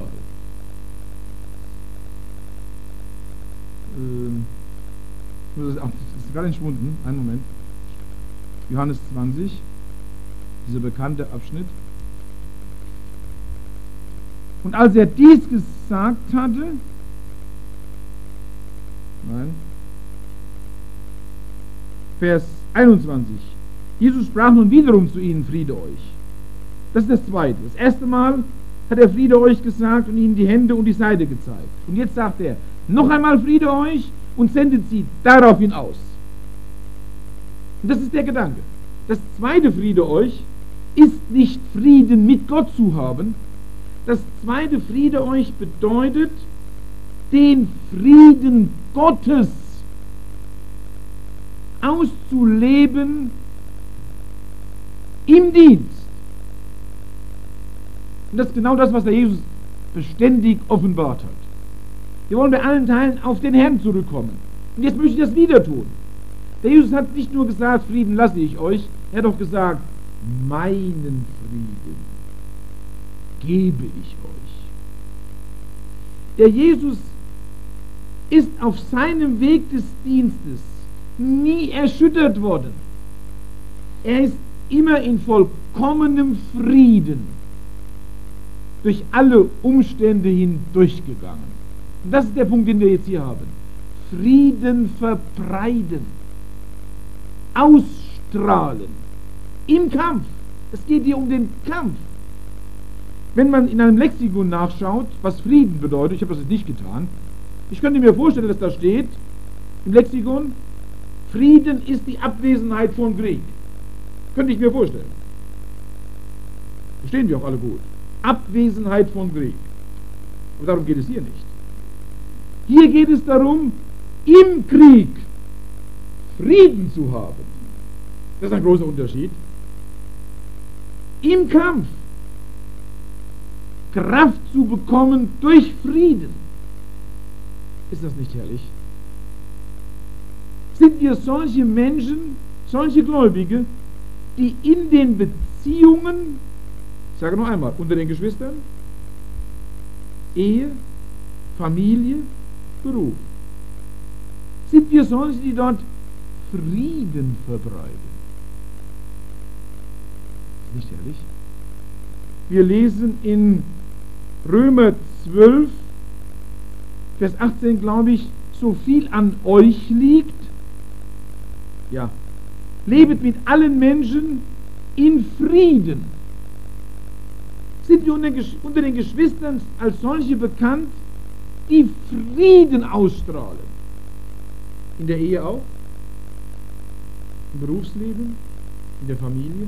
ähm, das ist gerade entschwunden, einen Moment, Johannes zwanzig, dieser bekannte Abschnitt. Und als er dies gesagt hatte, nein, Vers einundzwanzig, Jesus sprach nun wiederum zu ihnen, Friede euch. Das ist das Zweite. Das erste Mal hat er Friede euch gesagt und ihnen die Hände und die Seite gezeigt. Und jetzt sagt er, noch einmal Friede euch und sendet sie daraufhin aus. Und das ist der Gedanke. Das zweite Friede euch ist nicht Frieden mit Gott zu haben. Das zweite Friede euch bedeutet, den Frieden Gottes auszuleben im Dienst. Und das ist genau das, was der Jesus beständig offenbart hat. Wir wollen bei allen Teilen auf den Herrn zurückkommen. Und jetzt möchte ich das wieder tun. Der Jesus hat nicht nur gesagt, Frieden lasse ich euch, er hat auch gesagt, meinen Frieden gebe ich euch. Der Jesus ist auf seinem Weg des Dienstes nie erschüttert worden. Er ist immer in vollkommenem Frieden durch alle Umstände hindurchgegangen. Und das ist der Punkt, den wir jetzt hier haben. Frieden verbreiten, ausstrahlen, im Kampf. Es geht hier um den Kampf. Wenn man in einem Lexikon nachschaut, was Frieden bedeutet, ich habe das jetzt nicht getan, ich könnte mir vorstellen, dass da steht, im Lexikon, Frieden ist die Abwesenheit von Krieg. Könnte ich mir vorstellen. Verstehen wir auch alle gut. Abwesenheit von Krieg. Aber darum geht es hier nicht. Hier geht es darum, im Krieg Frieden zu haben. Das ist ein großer Unterschied. Im Kampf Kraft zu bekommen durch Frieden. Ist das nicht herrlich? Sind wir solche Menschen, solche Gläubige, die in den Beziehungen, ich sage noch einmal, unter den Geschwistern, Ehe, Familie, Beruf, sind wir solche, die dort Frieden verbreiten? Ist nicht herrlich? Wir lesen in Römer zwölf, Vers achtzehn, glaube ich, so viel an euch liegt, ja, lebet mit allen Menschen in Frieden. Sind wir unter den Geschwistern als solche bekannt, die Frieden ausstrahlen? In der Ehe auch? Im Berufsleben? In der Familie?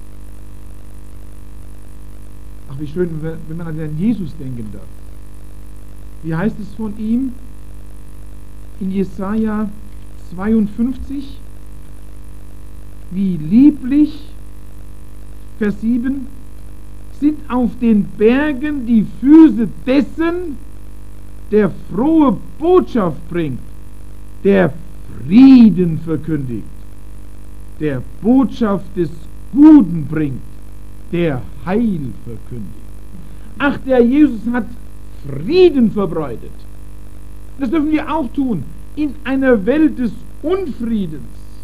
Ach, wie schön, wenn man an den Jesus denken darf. Wie heißt es von ihm in Jesaja zweiundfünfzig? Wie lieblich, Vers sieben, sind auf den Bergen die Füße dessen, der frohe Botschaft bringt, der Frieden verkündigt, der Botschaft des Guten bringt, der Heil verkündigt. Ach, der Jesus hat Frieden verbreitet. Das dürfen wir auch tun in einer Welt des Unfriedens.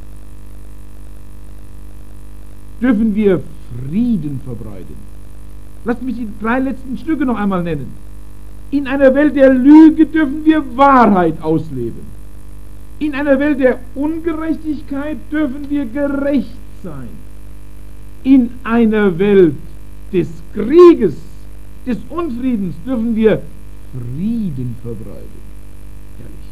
Dürfen wir Frieden verbreiten. Lasst mich die drei letzten Stücke noch einmal nennen. In einer Welt der Lüge dürfen wir Wahrheit ausleben. In einer Welt der Ungerechtigkeit dürfen wir gerecht sein. In einer Welt des Krieges, des Unfriedens dürfen wir Frieden verbreiten. Herrlich.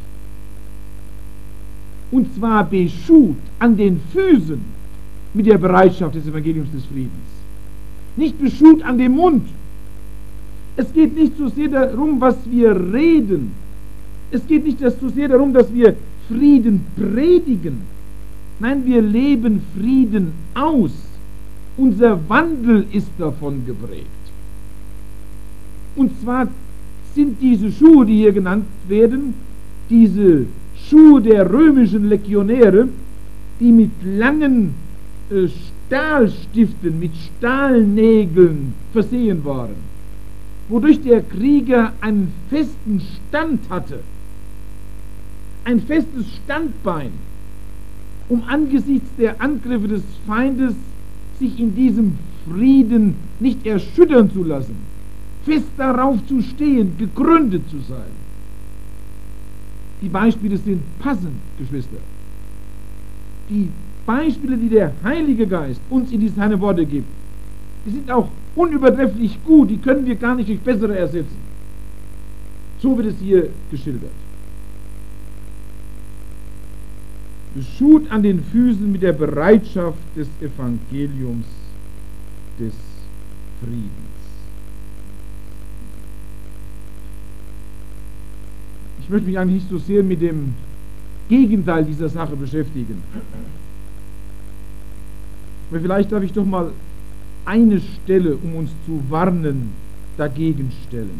Und zwar beschut an den Füßen mit der Bereitschaft des Evangeliums des Friedens. Nicht beschut an dem Mund. Es geht nicht so sehr darum, was wir reden. Es geht nicht so sehr darum, dass wir Frieden predigen. Nein, wir leben Frieden aus. Unser Wandel ist davon geprägt. Und zwar sind diese Schuhe, die hier genannt werden, diese Schuhe der römischen Legionäre, die mit langen äh, Stahlstiften, mit Stahlnägeln versehen waren, wodurch der Krieger einen festen Stand hatte, ein festes Standbein, um angesichts der Angriffe des Feindes sich in diesem Frieden nicht erschüttern zu lassen, fest darauf zu stehen, gegründet zu sein. Die Beispiele sind passend, Geschwister. Die Beispiele, die der Heilige Geist uns in seine Worte gibt, die sind auch unübertrefflich gut, die können wir gar nicht durch bessere ersetzen. So wird es hier geschildert. Beschut an den Füßen mit der Bereitschaft des Evangeliums des Friedens. Ich möchte mich eigentlich nicht so sehr mit dem Gegenteil dieser Sache beschäftigen. Aber vielleicht darf ich doch mal eine Stelle, um uns zu warnen, dagegen stellen.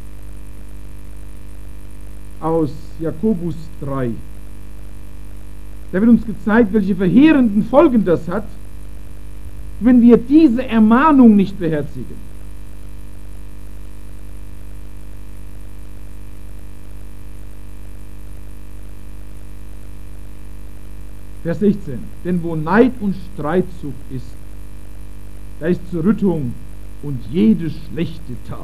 Aus Jakobus drei. Da wird uns gezeigt, welche verheerenden Folgen das hat, wenn wir diese Ermahnung nicht beherzigen. Vers sechzehn. Denn wo Neid und Streitsucht ist, da ist Zerrüttung und jede schlechte Tat.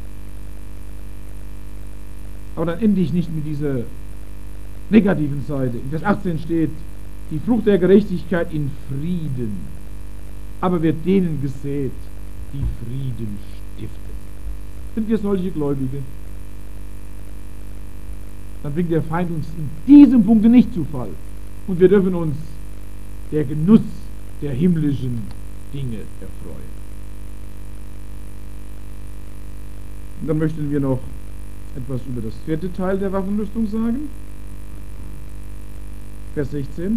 Aber dann ende ich nicht mit dieser negativen Seite. In Vers achtzehn steht, die Frucht der Gerechtigkeit in Frieden, aber wird denen gesät, die Frieden stiften. Sind wir solche Gläubige? Dann bringt der Feind uns in diesem Punkt nicht zu Fall. Und wir dürfen uns der Genuss der himmlischen Dinge erfreuen. Und dann möchten wir noch etwas über das vierte Teil der Waffenrüstung sagen. Vers sechzehn.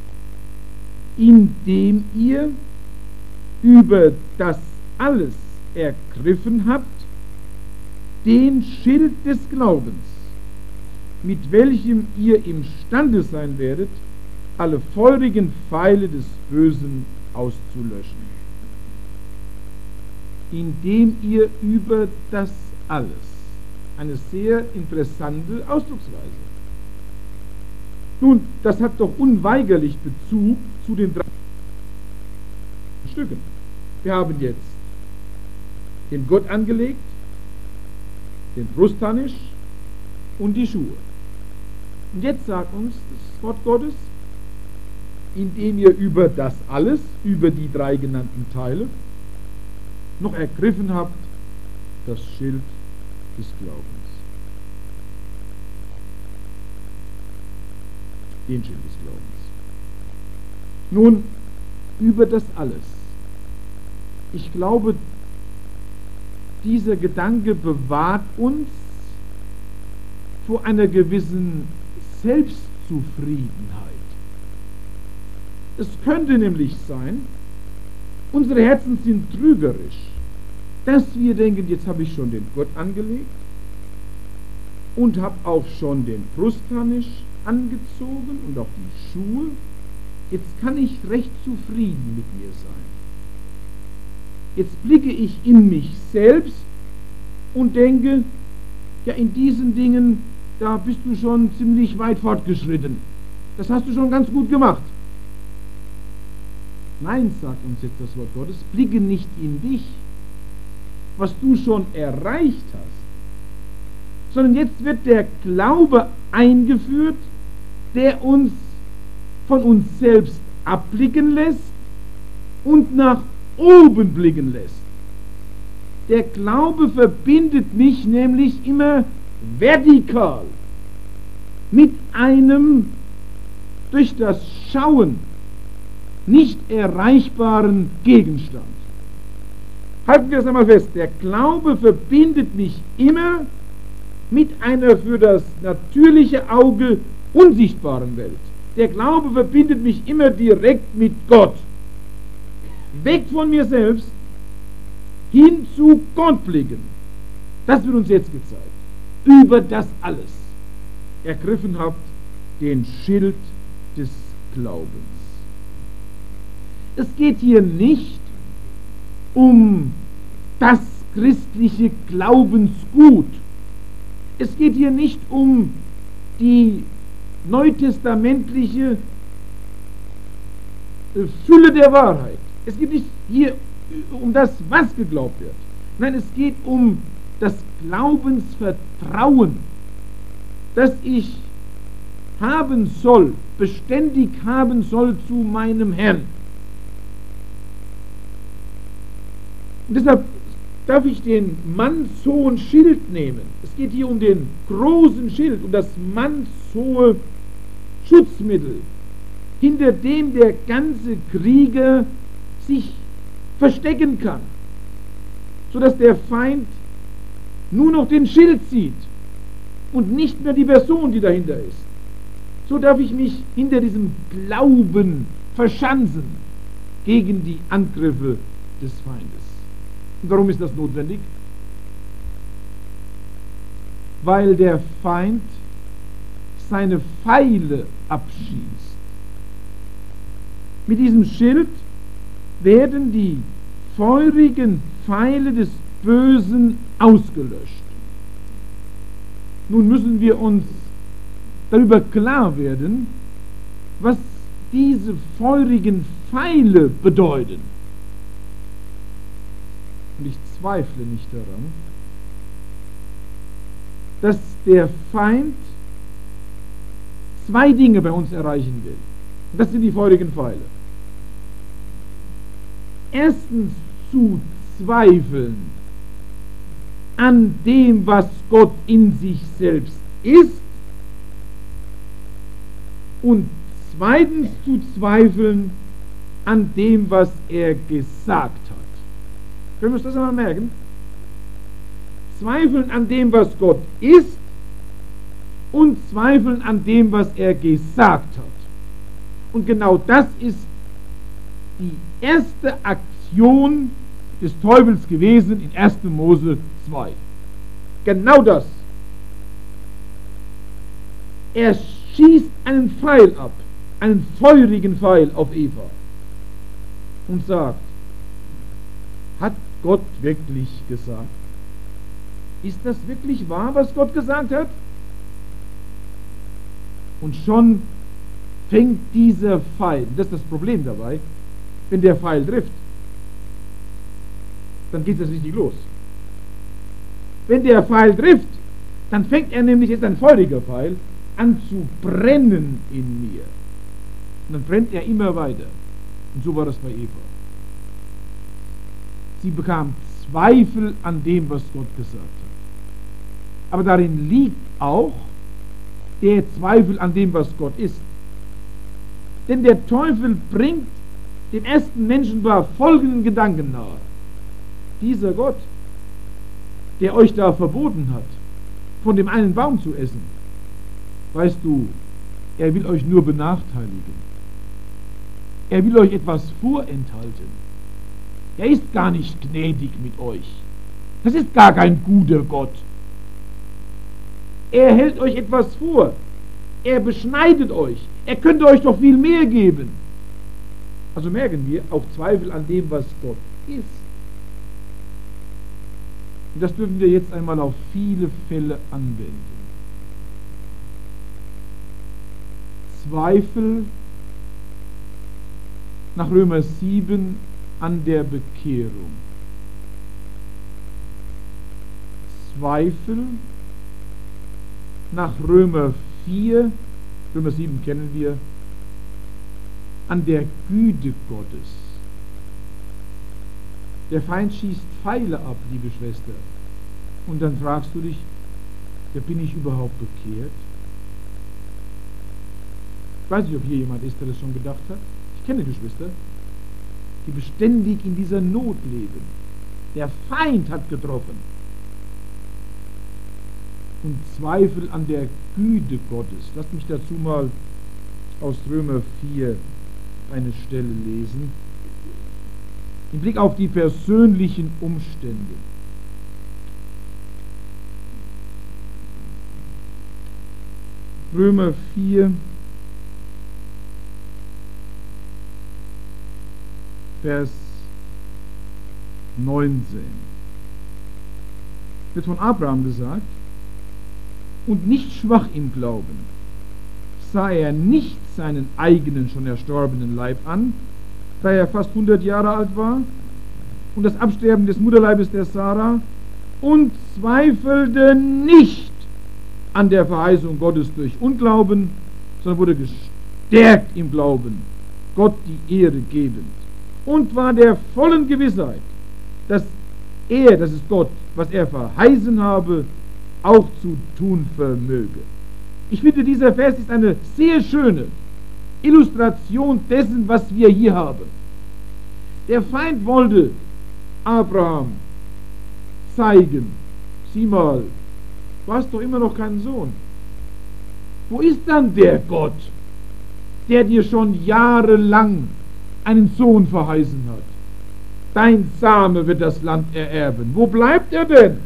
Indem ihr über das alles ergriffen habt, den Schild des Glaubens, mit welchem ihr imstande sein werdet, alle feurigen Pfeile des Bösen auszulöschen. Indem ihr über das alles. Eine sehr interessante Ausdrucksweise. Nun, das hat doch unweigerlich Bezug zu den drei Stücken. Wir haben jetzt den Gott angelegt, den Brustharnisch und die Schuhe. Und jetzt sagt uns das Wort Gottes, indem ihr über das alles, über die drei genannten Teile, noch ergriffen habt, das Schild des Glaubens. Den Schild des Glaubens. Nun, über das alles. Ich glaube, dieser Gedanke bewahrt uns vor einer gewissen Selbstzufriedenheit. Es könnte nämlich sein, unsere Herzen sind trügerisch, dass wir denken, jetzt habe ich schon den Gurt angelegt und habe auch schon den Brustharnisch angezogen und auch die Schuhe. Jetzt kann ich recht zufrieden mit mir sein. Jetzt blicke ich in mich selbst und denke, ja, in diesen Dingen, da bist du schon ziemlich weit fortgeschritten. Das hast du schon ganz gut gemacht. Nein, sagt uns jetzt das Wort Gottes, blicke nicht in dich, was du schon erreicht hast, sondern jetzt wird der Glaube eingeführt, der uns von uns selbst abblicken lässt und nach oben blicken lässt. Der Glaube verbindet mich nämlich immer vertikal mit einem durch das Schauen nicht erreichbaren Gegenstand. Halten wir es einmal fest, der Glaube verbindet mich immer mit einer für das natürliche Auge unsichtbaren Welt. Der Glaube verbindet mich immer direkt mit Gott. Weg von mir selbst, hin zu Gott blicken. Das wird uns jetzt gezeigt. Über das alles ergriffen habt den Schild des Glaubens. Es geht hier nicht um das christliche Glaubensgut. Es geht hier nicht um die neutestamentliche Fülle der Wahrheit. Es geht nicht hier um das, was geglaubt wird. Nein, es geht um das Glaubensvertrauen, das ich haben soll, beständig haben soll zu meinem Herrn. Und deshalb darf ich den mannshohen Schild nehmen. Es geht hier um den großen Schild, um das mannshohe Schutzmittel, hinter dem der ganze Krieger sich verstecken kann, sodass der Feind nur noch den Schild sieht und nicht mehr die Person, die dahinter ist. So darf ich mich hinter diesem Glauben verschanzen gegen die Angriffe des Feindes. Und warum ist das notwendig? Weil der Feind seine Pfeile abschießt. Mit diesem Schild werden die feurigen Pfeile des Bösen ausgelöscht. Nun müssen wir uns darüber klar werden, was diese feurigen Pfeile bedeuten. Und ich zweifle nicht daran, dass der Feind zwei Dinge bei uns erreichen will. Das sind die feurigen Pfeile. Erstens zu zweifeln an dem, was Gott in sich selbst ist, und zweitens zu zweifeln an dem, was er gesagt hat. Können wir uns das einmal merken? Zweifeln an dem, was Gott ist, und zweifeln an dem, was er gesagt hat. Und genau das ist die erste Aktion des Teufels gewesen in erster Mose zwei. Genau das. Er schießt einen Pfeil ab, einen feurigen Pfeil auf Eva und sagt, hat Gott wirklich gesagt? Ist das wirklich wahr, was Gott gesagt hat? Und schon fängt dieser Pfeil, das ist das Problem dabei, wenn der Pfeil trifft, dann geht das richtig los. Wenn der Pfeil trifft, dann fängt er nämlich, ist ein feuriger Pfeil, an zu brennen in mir. Und dann brennt er immer weiter. Und so war das bei Eva. Sie bekam Zweifel an dem, was Gott gesagt hat. Aber darin liegt auch der Zweifel an dem, was Gott ist. Denn der Teufel bringt dem ersten Menschenpaar folgenden Gedanken nahe. Dieser Gott, der euch da verboten hat, von dem einen Baum zu essen, weißt du, er will euch nur benachteiligen. Er will euch etwas vorenthalten. Er ist gar nicht gnädig mit euch. Das ist gar kein guter Gott. Er hält euch etwas vor. Er beschneidet euch. Er könnte euch doch viel mehr geben. Also merken wir auch Zweifel an dem, was Gott ist. Und das dürfen wir jetzt einmal auf viele Fälle anwenden. Zweifel nach Römer sieben an der Bekehrung. Zweifel nach Römer vier, Römer sieben kennen wir, an der Güte Gottes. Der Feind schießt Pfeile ab, liebe Schwester. Und dann fragst du dich, ja, bin ich überhaupt bekehrt? Ich weiß nicht, ob hier jemand ist, der das schon gedacht hat. Ich kenne Geschwister, die beständig in dieser Not leben. Der Feind hat getroffen. Und Zweifel an der Güte Gottes. Lasst mich dazu mal aus Römer vier eine Stelle lesen. Im Blick auf die persönlichen Umstände. Römer vier, Vers neunzehn. Wird von Abraham gesagt, und nicht schwach im Glauben, sah er nicht seinen eigenen schon erstorbenen Leib an, da er fast hundert Jahre alt war, und das Absterben des Mutterleibes der Sarah, und zweifelte nicht an der Verheißung Gottes durch Unglauben, sondern wurde gestärkt im Glauben, Gott die Ehre gebend, und war der vollen Gewissheit, dass er, das ist Gott, was er verheißen habe, auch zu tun vermöge. Ich finde, dieser Vers ist eine sehr schöne Illustration dessen, was wir hier haben. Der Feind wollte Abraham zeigen, sieh mal, du hast doch immer noch keinen Sohn. Wo ist dann der Gott, der dir schon jahrelang einen Sohn verheißen hat? Dein Same wird das Land ererben. Wo bleibt er denn?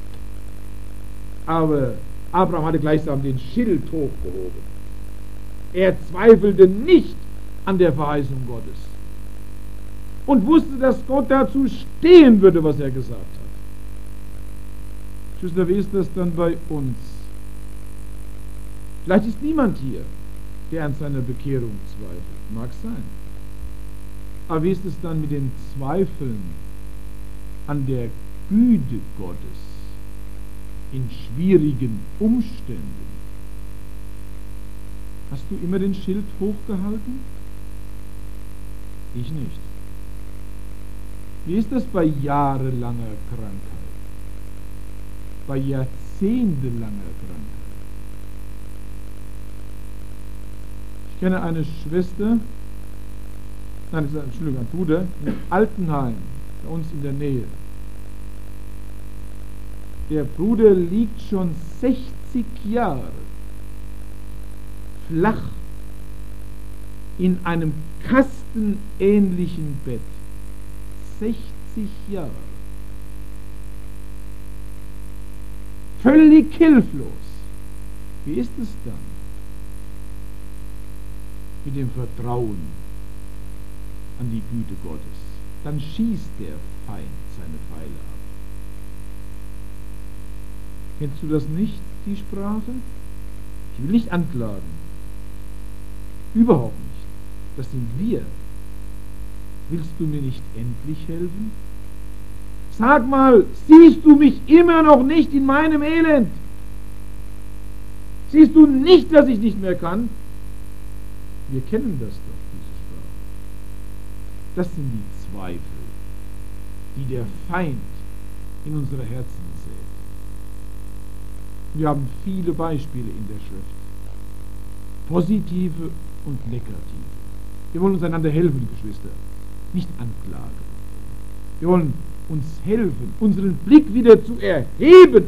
Aber Abraham hatte gleichsam den Schild hochgehoben. Er zweifelte nicht an der Verheißung Gottes und wusste, dass Gott dazu stehen würde, was er gesagt hat. Schwester, wie ist das dann bei uns? Vielleicht ist niemand hier, der an seiner Bekehrung zweifelt. Mag sein. Aber wie ist es dann mit den Zweifeln an der Güte Gottes in schwierigen Umständen? Hast du immer den Schild hochgehalten? Ich nicht. Wie ist das bei jahrelanger Krankheit? Bei jahrzehntelanger Krankheit? Ich kenne eine Schwester, nein, Entschuldigung, ein Bruder, in Altenheim, bei uns in der Nähe. Der Bruder liegt schon sechzig Jahre flach in einem kastenähnlichen Bett. sechzig Jahre. Völlig hilflos. Wie ist es dann mit dem Vertrauen an die Güte Gottes? Dann schießt der Feind seine Pfeile ab. Kennst du das nicht, die Sprache? Ich will nicht anklagen. Überhaupt nicht. Das sind wir. Willst du mir nicht endlich helfen? Sag mal, siehst du mich immer noch nicht in meinem Elend? Siehst du nicht, dass ich nicht mehr kann? Wir kennen das doch, diese Sprache. Das sind die Zweifel, die der Feind in unsere Herzen sät. Wir haben viele Beispiele in der Schrift. Positive und negative. Wir wollen uns einander helfen, Geschwister, nicht anklagen. Wir wollen uns helfen, unseren Blick wieder zu erheben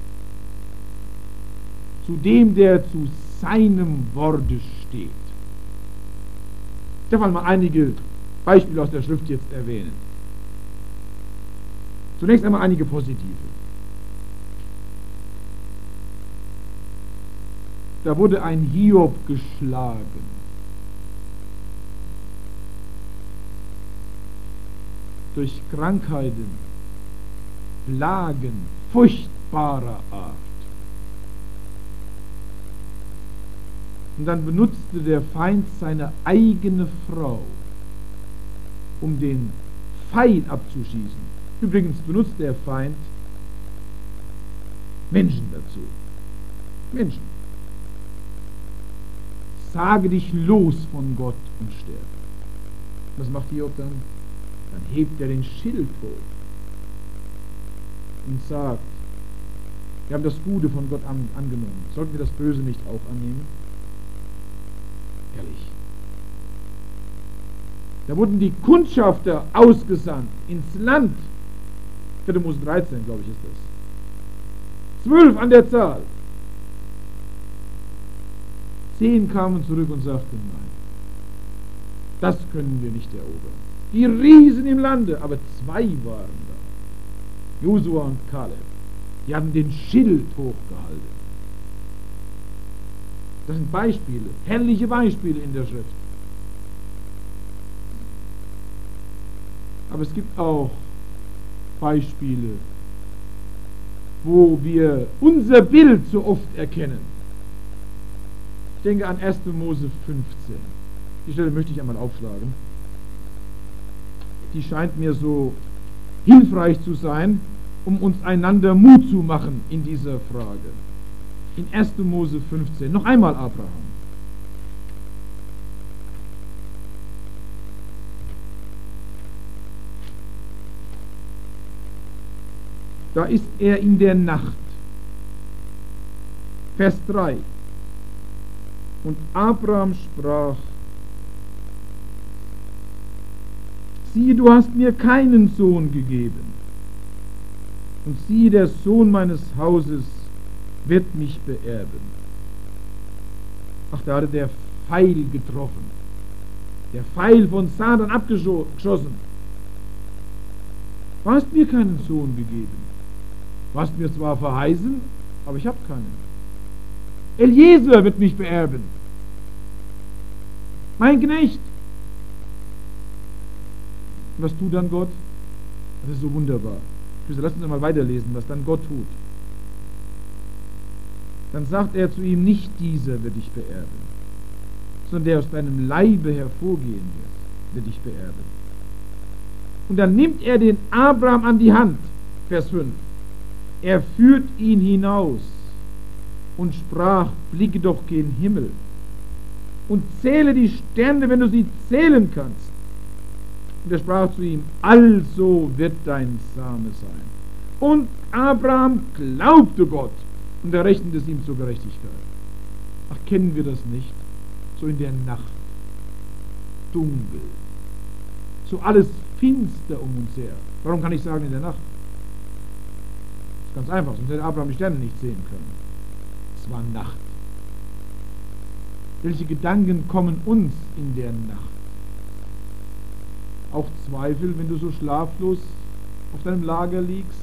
zu dem, der zu seinem Worte steht. Ich darf mal einige Beispiele aus der Schrift jetzt erwähnen. Zunächst einmal einige positive. Da wurde ein Hiob geschlagen. Durch Krankheiten, Plagen furchtbarer Art. Und dann benutzte der Feind seine eigene Frau, um den Pfeil abzuschießen. Übrigens benutzt der Feind Menschen dazu. Menschen. Sage dich los von Gott und sterbe. Was macht Hiob dann? Dann hebt er den Schild hoch und sagt, wir haben das Gute von Gott an, angenommen. Sollten wir das Böse nicht auch annehmen? Ehrlich. Da wurden die Kundschafter ausgesandt ins Land. vier. Mose dreizehn, glaube ich, ist das. Zwölf an der Zahl. Zehn kamen zurück und sagten, nein, das können wir nicht erobern. Die Riesen im Lande, aber zwei waren da. Josua und Kaleb. Die hatten den Schild hochgehalten. Das sind Beispiele, herrliche Beispiele in der Schrift. Aber es gibt auch Beispiele, wo wir unser Bild so oft erkennen. Ich denke an erster Mose fünfzehn. Die Stelle möchte ich einmal aufschlagen. Die scheint mir so hilfreich zu sein, um uns einander Mut zu machen in dieser Frage. In erster Mose fünfzehn. Noch einmal Abraham. Da ist er in der Nacht. Vers drei. Und Abraham sprach, siehe, du hast mir keinen Sohn gegeben. Und siehe, der Sohn meines Hauses wird mich beerben. Ach, da hatte der Pfeil getroffen. Der Pfeil von Satan abgeschossen. Du hast mir keinen Sohn gegeben. Du hast mir zwar verheißen, aber ich habe keinen. Eliezer wird mich beerben. Mein Knecht. Und was tut dann Gott? Das ist so wunderbar. Lass uns einmal weiterlesen, was dann Gott tut. Dann sagt er zu ihm, nicht dieser wird dich beerben, sondern der aus deinem Leibe hervorgehen wird, wird dich beerben. Und dann nimmt er den Abraham an die Hand, Vers fünf. Er führt ihn hinaus und sprach, blicke doch gen Himmel und zähle die Sterne, wenn du sie zählen kannst. Und er sprach zu ihm, also wird dein Same sein. Und Abraham glaubte Gott und er rechnete es ihm zur Gerechtigkeit. Ach, kennen wir das nicht? So in der Nacht, dunkel, so alles finster um uns her. Warum kann ich sagen in der Nacht? Das ist ganz einfach, sonst hätte Abraham die Sterne nicht sehen können. Es war Nacht. Welche Gedanken kommen uns in der Nacht? Auch Zweifel, wenn du so schlaflos auf deinem Lager liegst,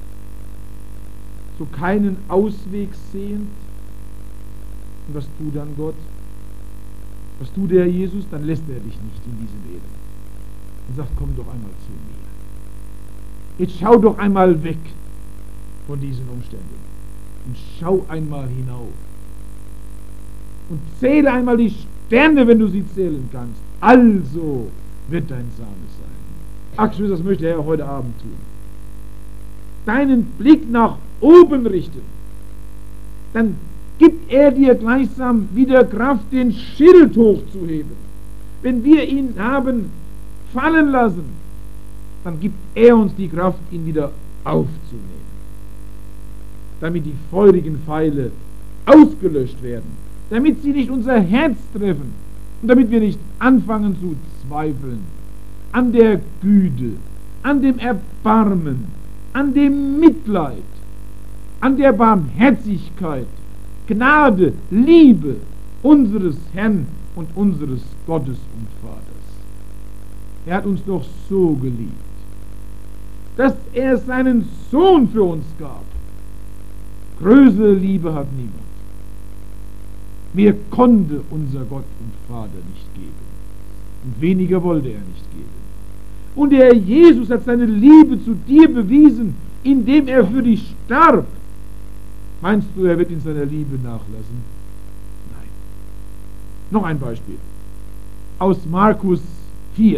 so keinen Ausweg sehend. Und was tut dann Gott? Was tut der Jesus? Dann lässt er dich nicht in diesem Elend. Und sagt, komm doch einmal zu mir. Jetzt schau doch einmal weg von diesen Umständen. Und schau einmal hinauf. Und zähle einmal die Sterne, wenn du sie zählen kannst. Also wird dein Same sein. Ach, Geschwister, das möchte der Herr heute Abend tun. Deinen Blick nach oben richten. Dann gibt er dir gleichsam wieder Kraft, den Schild hochzuheben. Wenn wir ihn haben fallen lassen, dann gibt er uns die Kraft, ihn wieder aufzunehmen, damit die feurigen Pfeile ausgelöscht werden, damit sie nicht unser Herz treffen und damit wir nicht anfangen zu zweifeln an der Güte, an dem Erbarmen, an dem Mitleid, an der Barmherzigkeit, Gnade, Liebe unseres Herrn und unseres Gottes und Vaters. Er hat uns doch so geliebt, dass er seinen Sohn für uns gab. Größere Liebe hat niemand. Mehr konnte unser Gott und Vater nicht geben. Und weniger wollte er nicht geben. Und der Herr Jesus hat seine Liebe zu dir bewiesen, indem er für dich starb. Meinst du, er wird in seiner Liebe nachlassen? Nein. Noch ein Beispiel. Aus Markus vier.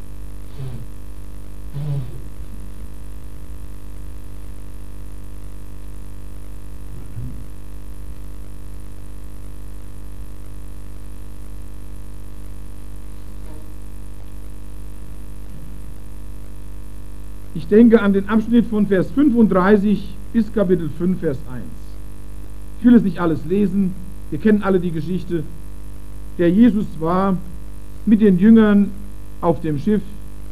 Ich denke an den Abschnitt von Vers fünfunddreißig bis Kapitel fünf, Vers eins. Ich will es nicht alles lesen, wir kennen alle die Geschichte. Der Jesus war mit den Jüngern auf dem Schiff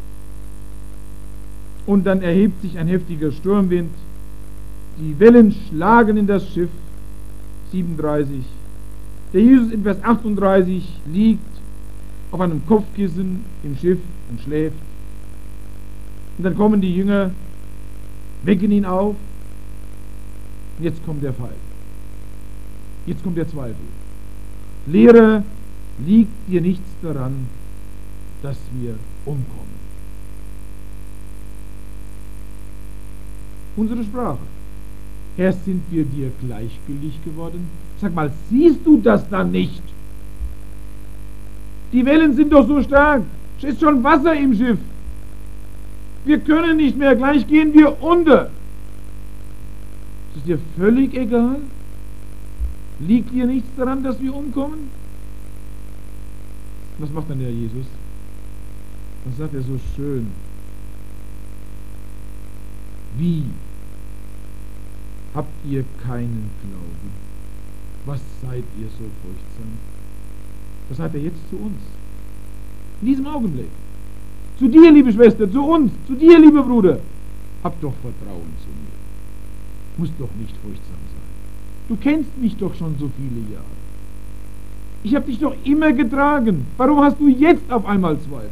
und dann erhebt sich ein heftiger Sturmwind. Die Wellen schlagen in das Schiff, siebenunddreißig. Der Jesus in Vers achtunddreißig liegt auf einem Kopfkissen im Schiff und schläft. Und dann kommen die Jünger, wecken ihn auf. Und jetzt kommt der Fall. Jetzt kommt der Zweifel. Lehrer, liegt dir nichts daran, dass wir umkommen? Unsere Sprache. Erst sind wir dir gleichgültig geworden. Sag mal, siehst du das dann nicht? Die Wellen sind doch so stark. Es ist schon Wasser im Schiff. Wir können nicht mehr, gleich gehen wir unter. Ist es dir völlig egal? Liegt dir nichts daran, dass wir umkommen? Was macht dann der Jesus? Was sagt er so schön? Wie habt ihr keinen Glauben? Was seid ihr so furchtsam? Das sagt er jetzt zu uns. In diesem Augenblick. Zu dir, liebe Schwester, zu uns, zu dir, lieber Bruder. Hab doch Vertrauen zu mir. Muss doch nicht furchtsam sein. Du kennst mich doch schon so viele Jahre. Ich habe dich doch immer getragen. Warum hast du jetzt auf einmal Zweifel?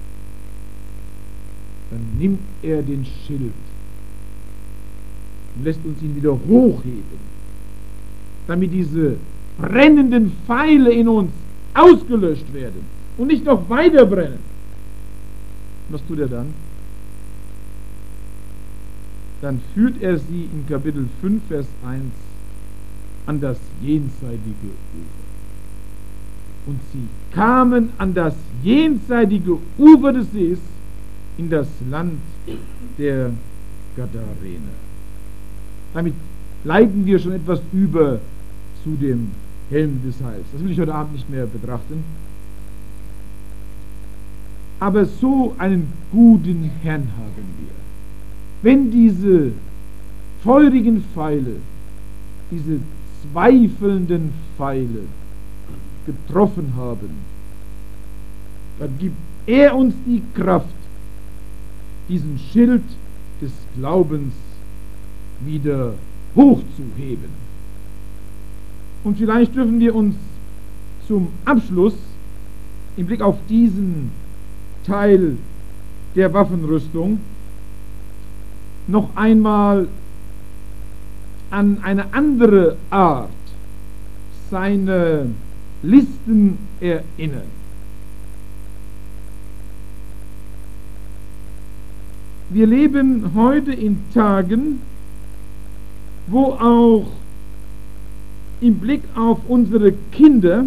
Dann nimmt er den Schild und lässt uns ihn wieder hochheben, damit diese brennenden Pfeile in uns ausgelöscht werden und nicht noch weiter brennen. Was tut er dann? Dann führt er sie in Kapitel fünf, Vers eins an das jenseitige Ufer. Und sie kamen an das jenseitige Ufer des Sees in das Land der Gadarener. Damit leiten wir schon etwas über zu dem Helm des Heils. Das will ich heute Abend nicht mehr betrachten. Aber so einen guten Herrn haben wir. Wenn diese feurigen Pfeile, diese zweifelnden Pfeile getroffen haben, dann gibt er uns die Kraft, diesen Schild des Glaubens wieder hochzuheben. Und vielleicht dürfen wir uns zum Abschluss im Blick auf diesen Teil der Waffenrüstung noch einmal an eine andere Art seine Listen erinnern. Wir leben heute in Tagen, wo auch im Blick auf unsere Kinder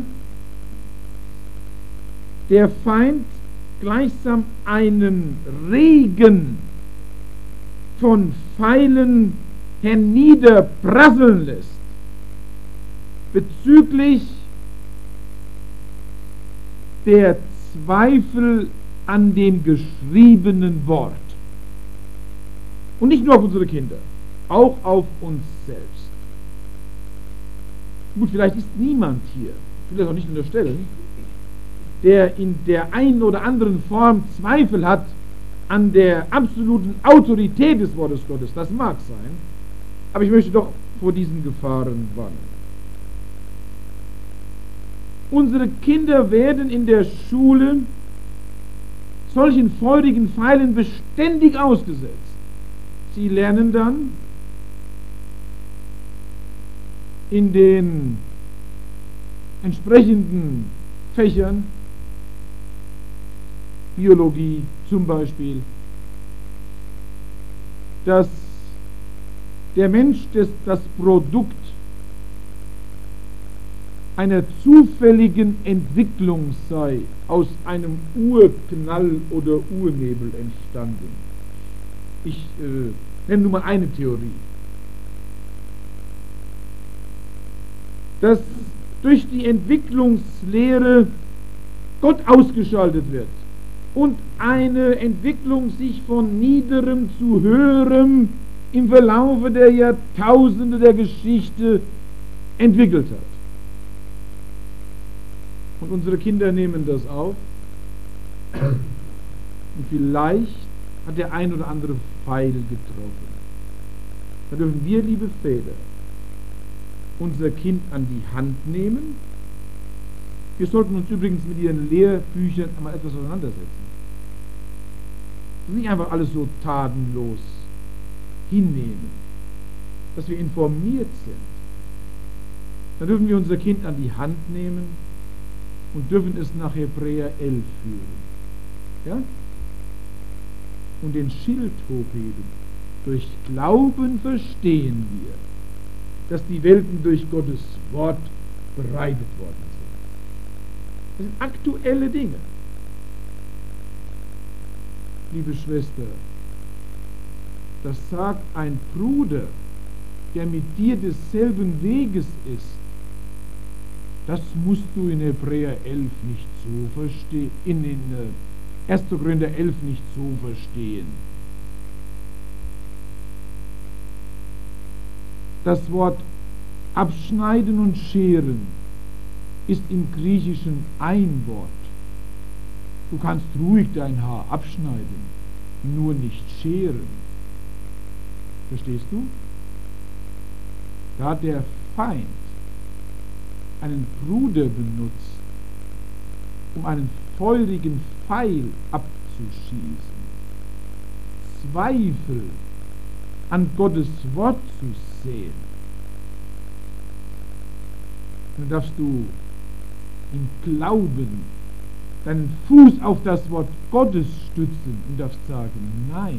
der Feind gleichsam einen Regen von Pfeilen herniederprasseln lässt. bezüglich der Zweifel an dem geschriebenen Wort. Und nicht nur auf unsere Kinder, auch auf uns selbst. Gut, vielleicht ist niemand hier, ich will das auch nicht unterstellen, der in der einen oder anderen Form Zweifel hat an der absoluten Autorität des Wortes Gottes. Das mag sein, aber ich möchte doch vor diesen Gefahren warnen. Unsere Kinder werden in der Schule solchen feurigen Pfeilen beständig ausgesetzt. Sie lernen dann in den entsprechenden Fächern, Biologie zum Beispiel, dass der Mensch des, das Produkt einer zufälligen Entwicklung sei, aus einem Urknall oder Urnebel entstanden. Ich äh, nenne nur mal eine Theorie. Dass durch die Entwicklungslehre Gott ausgeschaltet wird und eine Entwicklung sich von niederem zu höherem im Verlaufe der Jahrtausende der Geschichte entwickelt hat. Und unsere Kinder nehmen das auf. Und vielleicht hat der ein oder andere Pfeil getroffen. Da dürfen wir, liebe Väter, unser Kind an die Hand nehmen. Wir sollten uns übrigens mit ihren Lehrbüchern einmal etwas auseinandersetzen. Nicht einfach alles so tatenlos hinnehmen, dass wir informiert sind. Da dürfen wir unser Kind an die Hand nehmen und dürfen es nach Hebräer elf führen. Ja? Und den Schild hochheben. Durch Glauben verstehen wir, dass die Welten durch Gottes Wort bereitet worden sind. Das sind aktuelle Dinge. Liebe Schwester, das sagt ein Bruder, der mit dir desselben Weges ist. Das musst du in Hebräer elf nicht so verstehen, in, in äh, erster Korinther elf nicht so verstehen. Das Wort abschneiden und scheren ist im Griechischen ein Wort. Du kannst ruhig dein Haar abschneiden, nur nicht scheren. Verstehst du? Da hat der Feind einen Bruder benutzt, um einen feurigen Pfeil abzuschießen, Zweifel an Gottes Wort zu sehen. Dann darfst du im Glauben deinen Fuß auf das Wort Gottes stützen und darfst sagen, nein,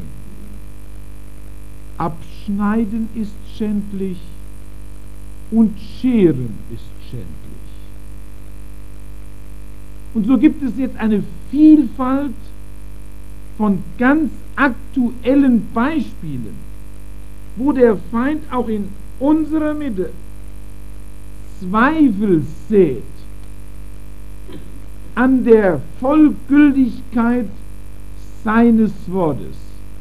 abschneiden ist schändlich und scheren ist schändlich. Und so gibt es jetzt eine Vielfalt von ganz aktuellen Beispielen, wo der Feind auch in unserer Mitte Zweifel sät an der Vollgültigkeit seines Wortes.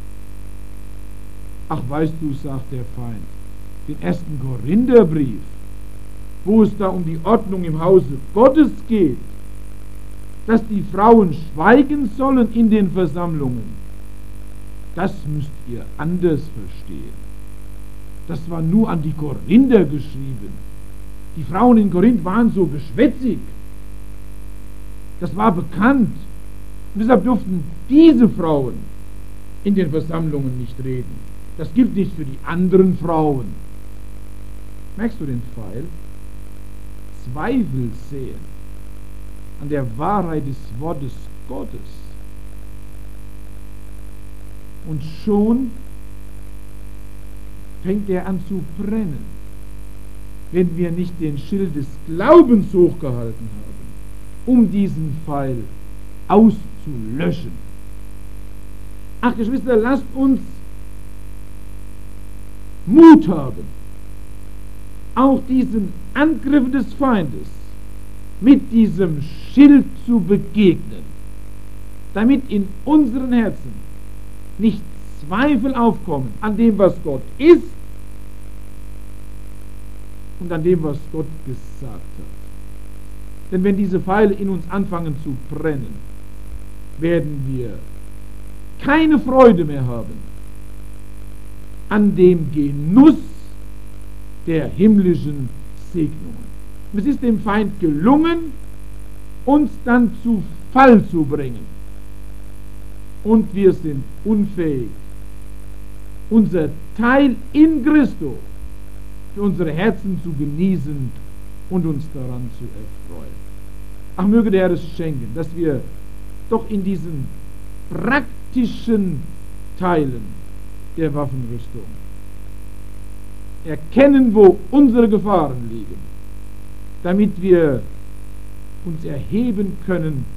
Ach, weißt du, sagt der Feind, den ersten Korintherbrief, wo es da um die Ordnung im Hause Gottes geht, dass die Frauen schweigen sollen in den Versammlungen, das müsst ihr anders verstehen. Das war nur an die Korinther geschrieben. Die Frauen in Korinth waren so geschwätzig. Das war bekannt. Und deshalb durften diese Frauen in den Versammlungen nicht reden. Das gilt nicht für die anderen Frauen. Merkst du den Pfeil? Zweifel sehen an der Wahrheit des Wortes Gottes. Und schon fängt er an zu brennen, wenn wir nicht den Schild des Glaubens hochgehalten haben, um diesen Pfeil auszulöschen. Ach, Geschwister, lasst uns Mut haben, auch diesen Angriffen des Feindes mit diesem Schild zu begegnen, damit in unseren Herzen nicht Zweifel aufkommen an dem, was Gott ist und an dem, was Gott gesagt hat. Denn wenn diese Pfeile in uns anfangen zu brennen, werden wir keine Freude mehr haben an dem Genuss der himmlischen Segnungen. Es ist dem Feind gelungen, uns dann zu Fall zu bringen. Und wir sind unfähig, unser Teil in Christus für unsere Herzen zu genießen und uns daran zu erfreuen. Ach, möge der Herr es schenken, dass wir doch in diesen praktischen Teilen der Waffenrüstung erkennen, wo unsere Gefahren liegen, damit wir uns erheben können